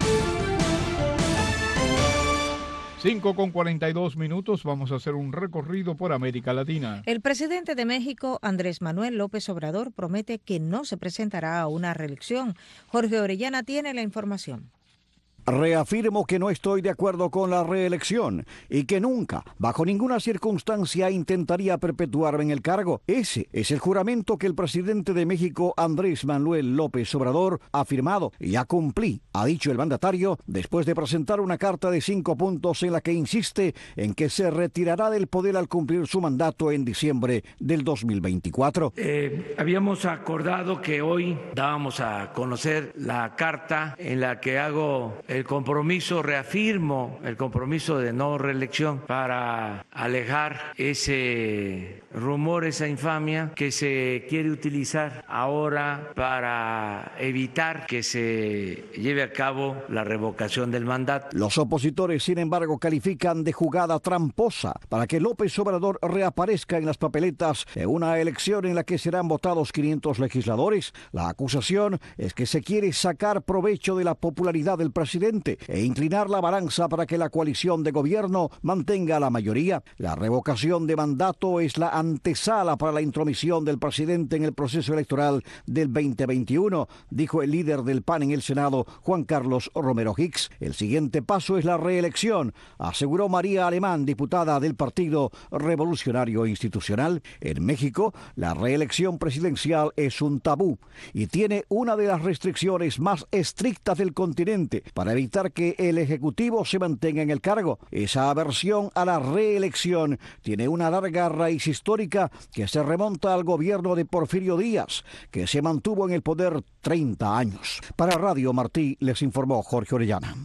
cinco con cuarenta y dos minutos, vamos a hacer un recorrido por América Latina. El presidente de México, Andrés Manuel López Obrador, promete que no se presentará a una reelección. Jorge Orellana tiene la información. Reafirmo que no estoy de acuerdo con la reelección y que nunca, bajo ninguna circunstancia, intentaría perpetuarme en el cargo. Ese es el juramento que el presidente de México, Andrés Manuel López Obrador, ha firmado y ya cumplí, ha dicho el mandatario, después de presentar una carta de cinco puntos en la que insiste en que se retirará del poder al cumplir su mandato en diciembre del dos mil veinticuatro. Eh, habíamos acordado que hoy dábamos a conocer la carta en la que hago el compromiso, reafirmo el compromiso de no reelección para alejar ese rumor, esa infamia que se quiere utilizar ahora para evitar que se lleve a cabo la revocación del mandato. Los opositores, sin embargo, califican de jugada tramposa para que López Obrador reaparezca en las papeletas en una elección en la que serán votados quinientos legisladores. La acusación es que se quiere sacar provecho de la popularidad del presidente e inclinar la balanza para que la coalición de gobierno mantenga la mayoría. La revocación de mandato es la antesala para la intromisión del presidente en el proceso electoral del veinte veintiuno, dijo el líder del P A N en el Senado, Juan Carlos Romero Hicks. El siguiente paso es la reelección, aseguró María Alemán, diputada del Partido Revolucionario Institucional. En México, la reelección presidencial es un tabú y tiene una de las restricciones más estrictas del continente para evitar que el Ejecutivo se mantenga en el cargo. Esa aversión a la reelección tiene una larga raíz histórica que se remonta al gobierno de Porfirio Díaz, que se mantuvo en el poder treinta años. Para Radio Martí les informó Jorge Orellana.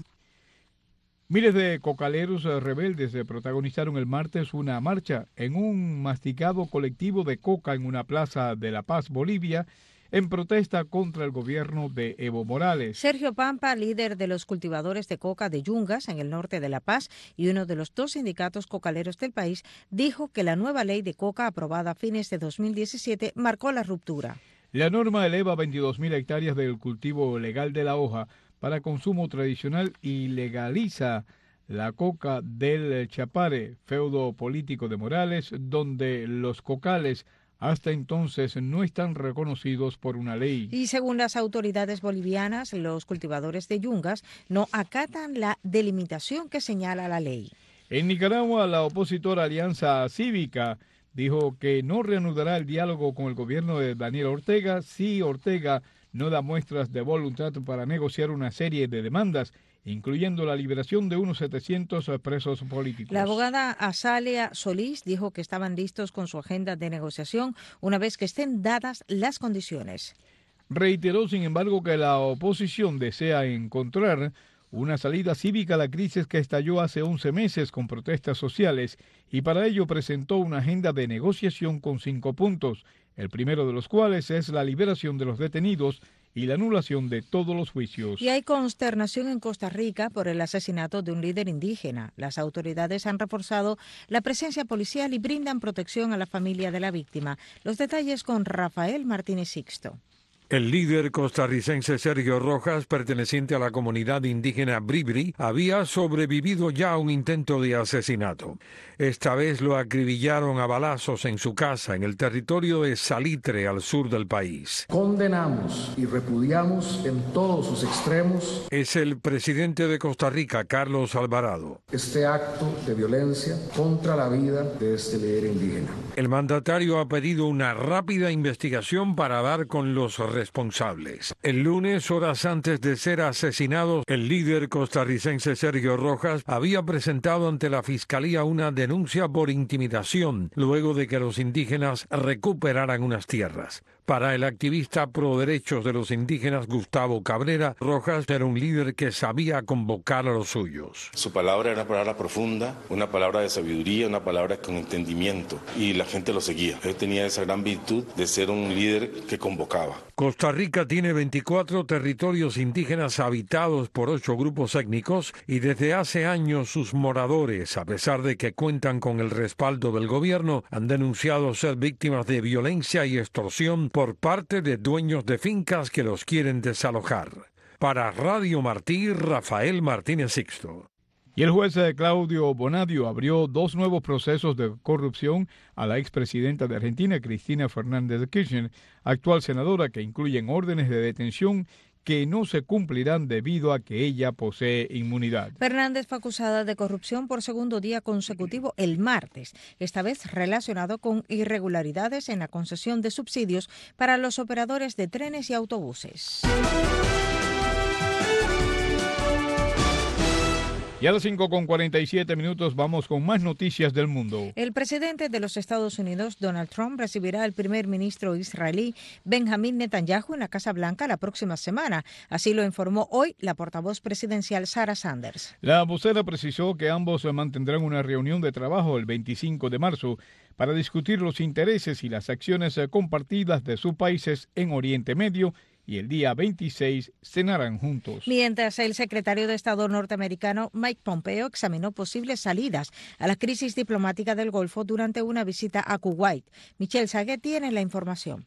Miles de cocaleros rebeldes protagonizaron el martes una marcha en un masticado colectivo de coca en una plaza de La Paz, Bolivia, en protesta contra el gobierno de Evo Morales. Sergio Pampa, líder de los cultivadores de coca de Yungas, en el norte de La Paz, y uno de los dos sindicatos cocaleros del país, dijo que la nueva ley de coca aprobada a fines de dos mil diecisiete marcó la ruptura. La norma eleva veintidós mil hectáreas del cultivo legal de la hoja para consumo tradicional y legaliza la coca del Chapare, feudo político de Morales, donde los cocales hasta entonces no están reconocidos por una ley. Y según las autoridades bolivianas, los cultivadores de Yungas no acatan la delimitación que señala la ley. En Nicaragua, la opositora Alianza Cívica dijo que no reanudará el diálogo con el gobierno de Daniel Ortega si Ortega no da muestras de voluntad para negociar una serie de demandas, incluyendo la liberación de unos setecientos presos políticos. La abogada Azalia Solís dijo que estaban listos con su agenda de negociación una vez que estén dadas las condiciones. Reiteró, sin embargo, que la oposición desea encontrar una salida cívica a la crisis que estalló hace once meses con protestas sociales y para ello presentó una agenda de negociación con cinco puntos, el primero de los cuales es la liberación de los detenidos y la anulación de todos los juicios. Y hay consternación en Costa Rica por el asesinato de un líder indígena. Las autoridades han reforzado la presencia policial y brindan protección a la familia de la víctima. Los detalles con Rafael Martínez Sixto. El líder costarricense Sergio Rojas, perteneciente a la comunidad indígena Bribri, había sobrevivido ya a un intento de asesinato. Esta vez lo acribillaron a balazos en su casa, en el territorio de Salitre, al sur del país. Condenamos y repudiamos en todos sus extremos. Es el presidente de Costa Rica, Carlos Alvarado. Este acto de violencia contra la vida de este líder indígena. El mandatario ha pedido una rápida investigación para dar con los responsables. El lunes, horas antes de ser asesinado, el líder costarricense Sergio Rojas había presentado ante la fiscalía una denuncia por intimidación luego de que los indígenas recuperaran unas tierras. Para el activista pro derechos de los indígenas Gustavo Cabrera, Rojas era un líder que sabía convocar a los suyos. Su palabra era una palabra profunda, una palabra de sabiduría, una palabra con entendimiento, y la gente lo seguía. Él tenía esa gran virtud de ser un líder que convocaba. Costa Rica tiene veinticuatro territorios indígenas habitados por ocho grupos étnicos y desde hace años sus moradores, a pesar de que cuentan con el respaldo del gobierno, han denunciado ser víctimas de violencia y extorsión por parte de dueños de fincas que los quieren desalojar. Para Radio Martí, Rafael Martínez Sixto. Y el juez Claudio Bonadio abrió dos nuevos procesos de corrupción a la expresidenta de Argentina, Cristina Fernández de Kirchner, actual senadora, que incluyen órdenes de detención que no se cumplirán debido a que ella posee inmunidad. Fernández fue acusada de corrupción por segundo día consecutivo el martes, esta vez relacionado con irregularidades en la concesión de subsidios para los operadores de trenes y autobuses. Y a las cinco con cuarenta y siete minutos vamos con más noticias del mundo. El presidente de los Estados Unidos, Donald Trump, recibirá al primer ministro israelí Benjamín Netanyahu en la Casa Blanca la próxima semana. Así lo informó hoy la portavoz presidencial Sarah Sanders. La vocera precisó que ambos mantendrán una reunión de trabajo el veinticinco de marzo para discutir los intereses y las acciones compartidas de sus países en Oriente Medio, y el día veintiséis cenarán juntos. Mientras el secretario de Estado norteamericano Mike Pompeo examinó posibles salidas a la crisis diplomática del Golfo durante una visita a Kuwait. Michelle Saguet tiene la información.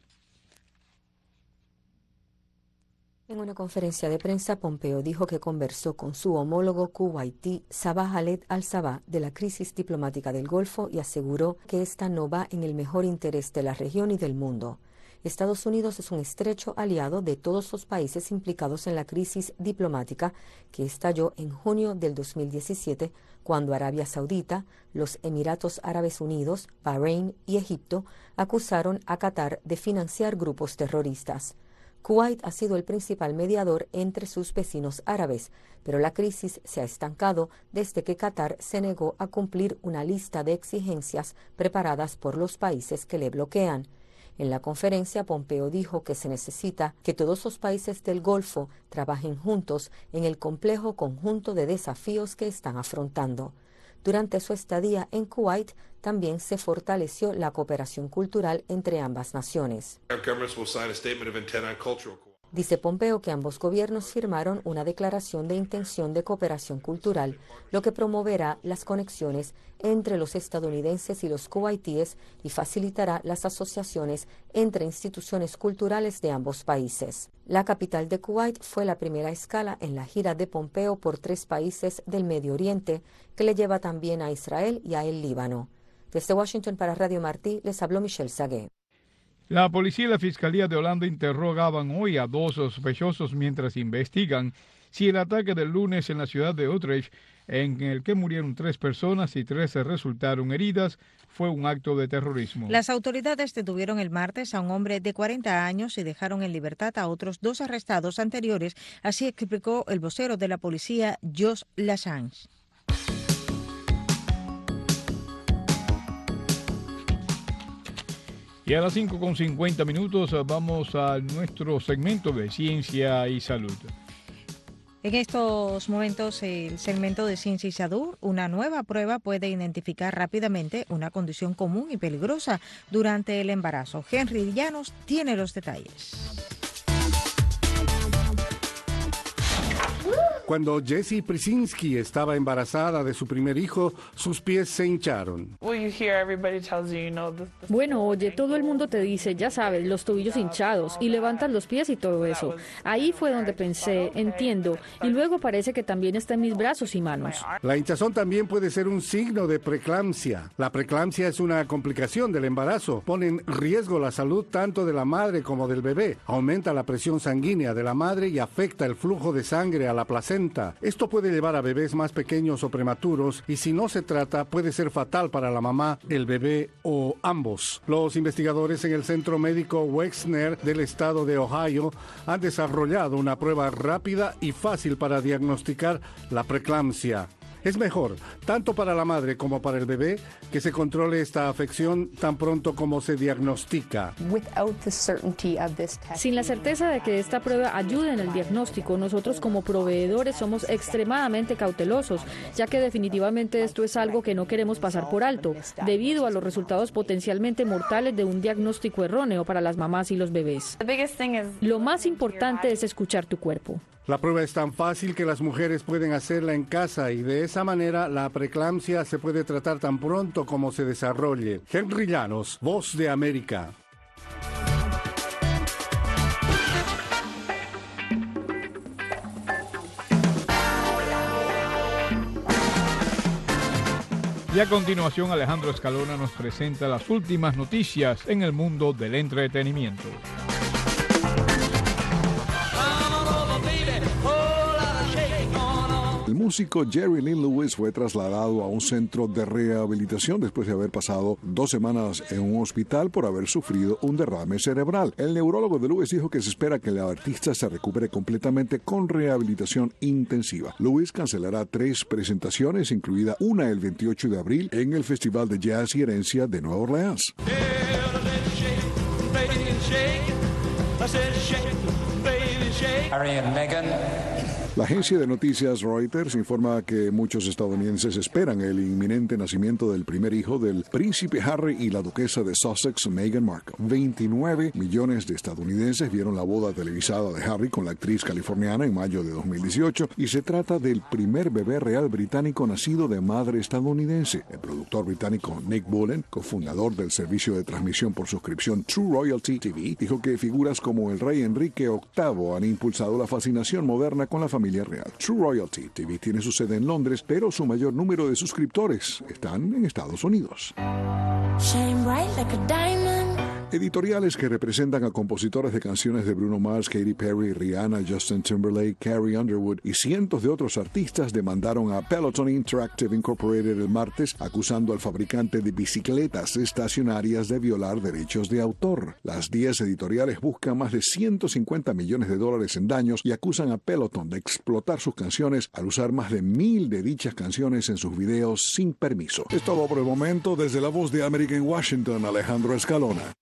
En una conferencia de prensa, Pompeo dijo que conversó con su homólogo kuwaití Sabah Khaled al-Sabah de la crisis diplomática del Golfo y aseguró que esta no va en el mejor interés de la región y del mundo. Estados Unidos es un estrecho aliado de todos los países implicados en la crisis diplomática que estalló en junio del dos mil diecisiete, cuando Arabia Saudita, los Emiratos Árabes Unidos, Bahrein y Egipto acusaron a Qatar de financiar grupos terroristas. Kuwait ha sido el principal mediador entre sus vecinos árabes, pero la crisis se ha estancado desde que Qatar se negó a cumplir una lista de exigencias preparadas por los países que le bloquean. En la conferencia, Pompeo dijo que se necesita que todos los países del Golfo trabajen juntos en el complejo conjunto de desafíos que están afrontando. Durante su estadía en Kuwait, también se fortaleció la cooperación cultural entre ambas naciones. Dice Pompeo que ambos gobiernos firmaron una declaración de intención de cooperación cultural, lo que promoverá las conexiones entre los estadounidenses y los kuwaitíes y facilitará las asociaciones entre instituciones culturales de ambos países. La capital de Kuwait fue la primera escala en la gira de Pompeo por tres países del Medio Oriente, que le lleva también a Israel y a el Líbano. Desde Washington para Radio Martí les habló Michelle Sagué. La policía y la Fiscalía de Holanda interrogaban hoy a dos sospechosos mientras investigan si el ataque del lunes en la ciudad de Utrecht, en el que murieron tres personas y tres resultaron heridas, fue un acto de terrorismo. Las autoridades detuvieron el martes a un hombre de cuarenta años y dejaron en libertad a otros dos arrestados anteriores, así explicó el vocero de la policía, Jos Lassange. Y a las cinco con cincuenta minutos vamos a nuestro segmento de Ciencia y Salud. En estos momentos, el segmento de Ciencia y Salud, una nueva prueba puede identificar rápidamente una condición común y peligrosa durante el embarazo. Henry Llanos tiene los detalles. Cuando Jessie Przysinski estaba embarazada de su primer hijo, sus pies se hincharon. Bueno, oye, todo el mundo te dice, ya sabes, los tobillos hinchados y levantan los pies y todo eso. Ahí fue donde pensé, entiendo, y luego parece que también está en mis brazos y manos. La hinchazón también puede ser un signo de preeclampsia. La preeclampsia es una complicación del embarazo. Pone en riesgo la salud tanto de la madre como del bebé. Aumenta la presión sanguínea de la madre y afecta el flujo de sangre a la placenta. Esto puede llevar a bebés más pequeños o prematuros y si no se trata puede ser fatal para la mamá, el bebé o ambos. Los investigadores en el Centro Médico Wexner del estado de Ohio han desarrollado una prueba rápida y fácil para diagnosticar la preeclampsia. Es mejor, tanto para la madre como para el bebé, que se controle esta afección tan pronto como se diagnostica. Sin la certeza de que esta prueba ayude en el diagnóstico, nosotros como proveedores somos extremadamente cautelosos, ya que definitivamente esto es algo que no queremos pasar por alto, debido a los resultados potencialmente mortales de un diagnóstico erróneo para las mamás y los bebés. Lo más importante es escuchar tu cuerpo. La prueba es tan fácil que las mujeres pueden hacerla en casa y de esa manera la preeclampsia se puede tratar tan pronto como se desarrolle. Henry Llanos, Voz de América. Y a continuación Alejandro Escalona nos presenta las últimas noticias en el mundo del entretenimiento. El músico Jerry Lee Lewis fue trasladado a un centro de rehabilitación después de haber pasado dos semanas en un hospital por haber sufrido un derrame cerebral. El neurólogo de Lewis dijo que se espera que el artista se recupere completamente con rehabilitación intensiva. Lewis cancelará tres presentaciones, incluida una el veintiocho de abril en el Festival de Jazz y Herencia de Nueva Orleans. Harry and Meghan. La agencia de noticias Reuters informa que muchos estadounidenses esperan el inminente nacimiento del primer hijo del príncipe Harry y la duquesa de Sussex, Meghan Markle. veintinueve millones de estadounidenses vieron la boda televisada de Harry con la actriz californiana en mayo de dos mil dieciocho y se trata del primer bebé real británico nacido de madre estadounidense. El productor británico Nick Bullen, cofundador del servicio de transmisión por suscripción True Royalty T V, dijo que figuras como el rey Enrique octavo han impulsado la fascinación moderna con la familia real. True Royalty T V tiene su sede en Londres, pero su mayor número de suscriptores están en Estados Unidos. Editoriales que representan a compositores de canciones de Bruno Mars, Katy Perry, Rihanna, Justin Timberlake, Carrie Underwood y cientos de otros artistas demandaron a Peloton Interactive Incorporated el martes, acusando al fabricante de bicicletas estacionarias de violar derechos de autor. Las diez editoriales buscan más de ciento cincuenta millones de dólares en daños y acusan a Peloton de explotar sus canciones al usar más de mil de dichas canciones en sus videos sin permiso. Es todo por el momento. Desde la Voz de América en Washington, Alejandro Escalona.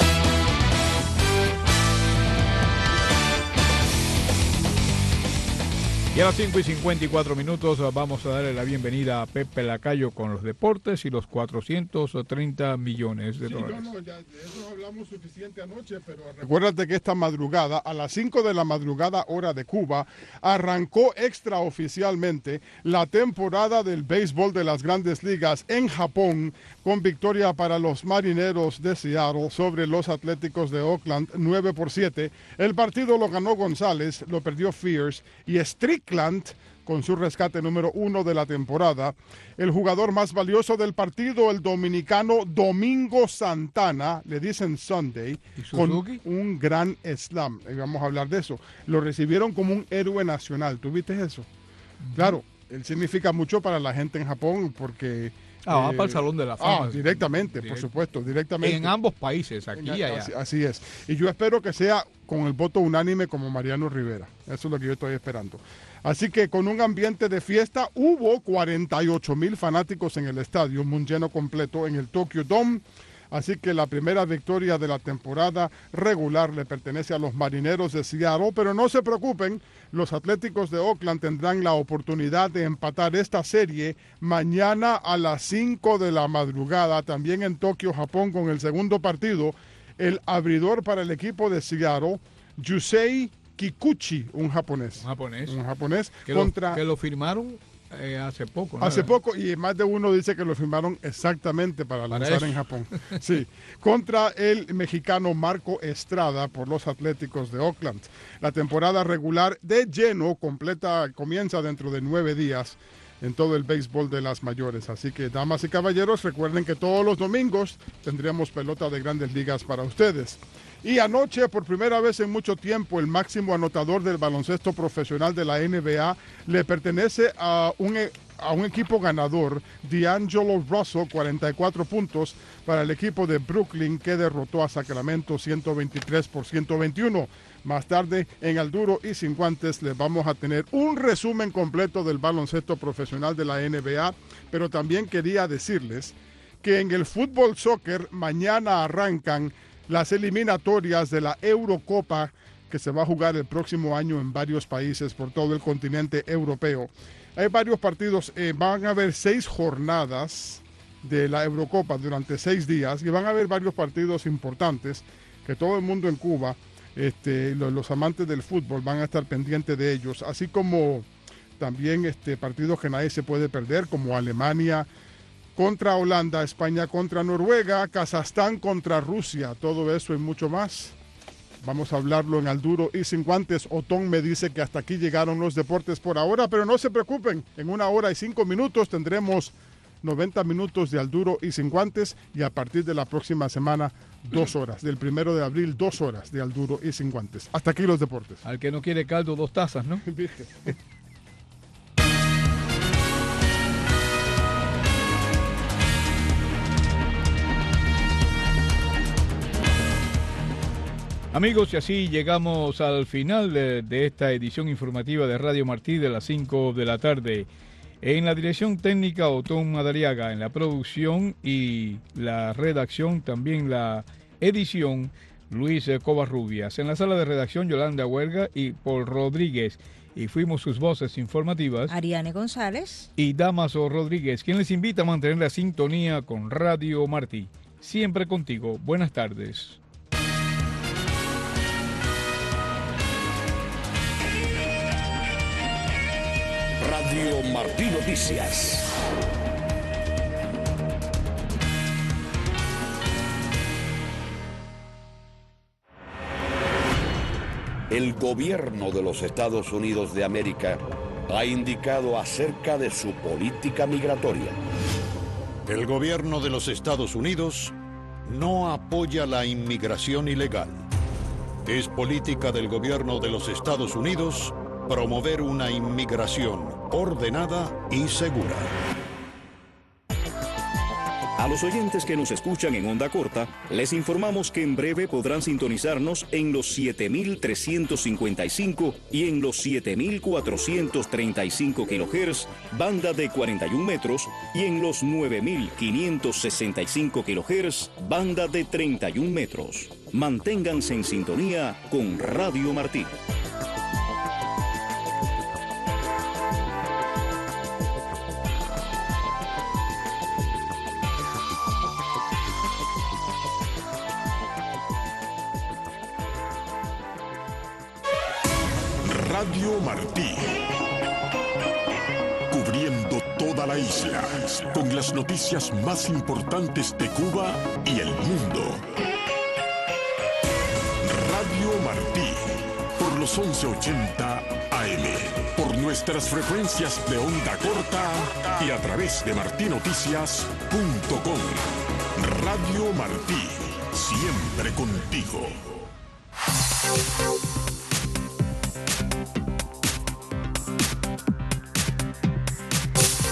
Y a las cinco y cincuenta y cuatro minutos vamos a darle la bienvenida a Pepe Lacayo con los deportes y los cuatrocientos treinta millones de dólares. Sí, no, no, ya de eso hablamos suficiente anoche, pero recuérdate que esta madrugada, a las cinco de la madrugada hora de Cuba, arrancó extraoficialmente la temporada del béisbol de las Grandes Ligas en Japón, con victoria para los Marineros de Seattle sobre los Atléticos de Oakland, nueve por siete. El partido lo ganó González, lo perdió Fierce y Strickland con su rescate número uno de la temporada. El jugador más valioso del partido, el dominicano Domingo Santana, le dicen Sunday, con un gran slam. Y vamos a hablar de eso. Lo recibieron como un héroe nacional. ¿Tú viste eso? Uh-huh. Claro, él significa mucho para la gente en Japón porque... Ah, va eh, para el Salón de la Fama. Ah, directamente, Direct, por supuesto, directamente. En ambos países, aquí y allá. Así, así es. Y yo espero que sea con el voto unánime como Mariano Rivera. Eso es lo que yo estoy esperando. Así que con un ambiente de fiesta, hubo cuarenta y ocho mil fanáticos en el estadio, un lleno completo en el Tokyo Dome. Así que la primera victoria de la temporada regular le pertenece a los Marineros de Seattle, pero no se preocupen, los Atléticos de Oakland tendrán la oportunidad de empatar esta serie mañana a las cinco de la madrugada, también en Tokio, Japón, con el segundo partido. El abridor para el equipo de Seattle, Yusei Kikuchi, un japonés. Un japonés. Un japonés. Que, contra... lo, que lo firmaron eh, hace poco. ¿no? Hace poco, y más de uno dice que lo firmaron exactamente para, para lanzar eso. En Japón. Sí, contra el mexicano Marco Estrada por los Atléticos de Oakland. La temporada regular de lleno completa comienza dentro de nueve días en todo el béisbol de las mayores. Así que, damas y caballeros, recuerden que todos los domingos tendremos pelota de Grandes Ligas para ustedes. Y anoche, por primera vez en mucho tiempo, el máximo anotador del baloncesto profesional de la N B A le pertenece a un, a un equipo ganador, D'Angelo Russell, cuarenta y cuatro puntos para el equipo de Brooklyn, que derrotó a Sacramento ciento veintitrés por ciento veintiuno. Más tarde, en Al Duro y Sin Guantes, les vamos a tener un resumen completo del baloncesto profesional de la N B A, pero también quería decirles que en el fútbol soccer mañana arrancan las eliminatorias de la Eurocopa, que se va a jugar el próximo año en varios países por todo el continente europeo. Hay varios partidos, eh, van a haber seis jornadas de la Eurocopa durante seis días y van a haber varios partidos importantes que todo el mundo en Cuba, este, los, los amantes del fútbol, van a estar pendientes de ellos, así como también este, partidos que nadie se puede perder, como Alemania contra Holanda, España contra Noruega, Kazajstán contra Rusia, todo eso y mucho más. Vamos a hablarlo en Al Duro y Sin Guantes. Otón me dice que hasta aquí llegaron los deportes por ahora, pero no se preocupen, en una hora y cinco minutos tendremos noventa minutos de Al Duro y Sin Guantes y a partir de la próxima semana, dos horas. Del primero de abril, dos horas de Al Duro y Sin Guantes. Hasta aquí los deportes. Al que no quiere caldo, dos tazas, ¿no? ¿Viste? Amigos, y así llegamos al final de, de esta edición informativa de Radio Martí de las cinco de la tarde. En la dirección técnica, Otón Madariaga, en la producción y la redacción, también la edición, Luis Covarrubias. En la sala de redacción, Yolanda Huelga y Paul Rodríguez. Y fuimos sus voces informativas, Ariane González y Damaso Rodríguez, quien les invita a mantener la sintonía con Radio Martí. Siempre contigo. Buenas tardes. Radio Martí Noticias. El gobierno de los Estados Unidos de América ha indicado acerca de su política migratoria. El gobierno de los Estados Unidos no apoya la inmigración ilegal. Es política del gobierno de los Estados Unidos promover una inmigración ordenada y segura. A los oyentes que nos escuchan en onda corta, les informamos que en breve podrán sintonizarnos en los siete mil trescientos cincuenta y cinco y en los siete mil cuatrocientos treinta y cinco kilohertz, banda de cuarenta y un metros, y en los nueve mil quinientos sesenta y cinco kilohertz, banda de treinta y un metros. Manténganse en sintonía con Radio Martí. Radio Martí, cubriendo toda la isla, con las noticias más importantes de Cuba y el mundo. Radio Martí, por los once ochenta A M, por nuestras frecuencias de onda corta y a través de martí noticias punto com. Radio Martí, siempre contigo.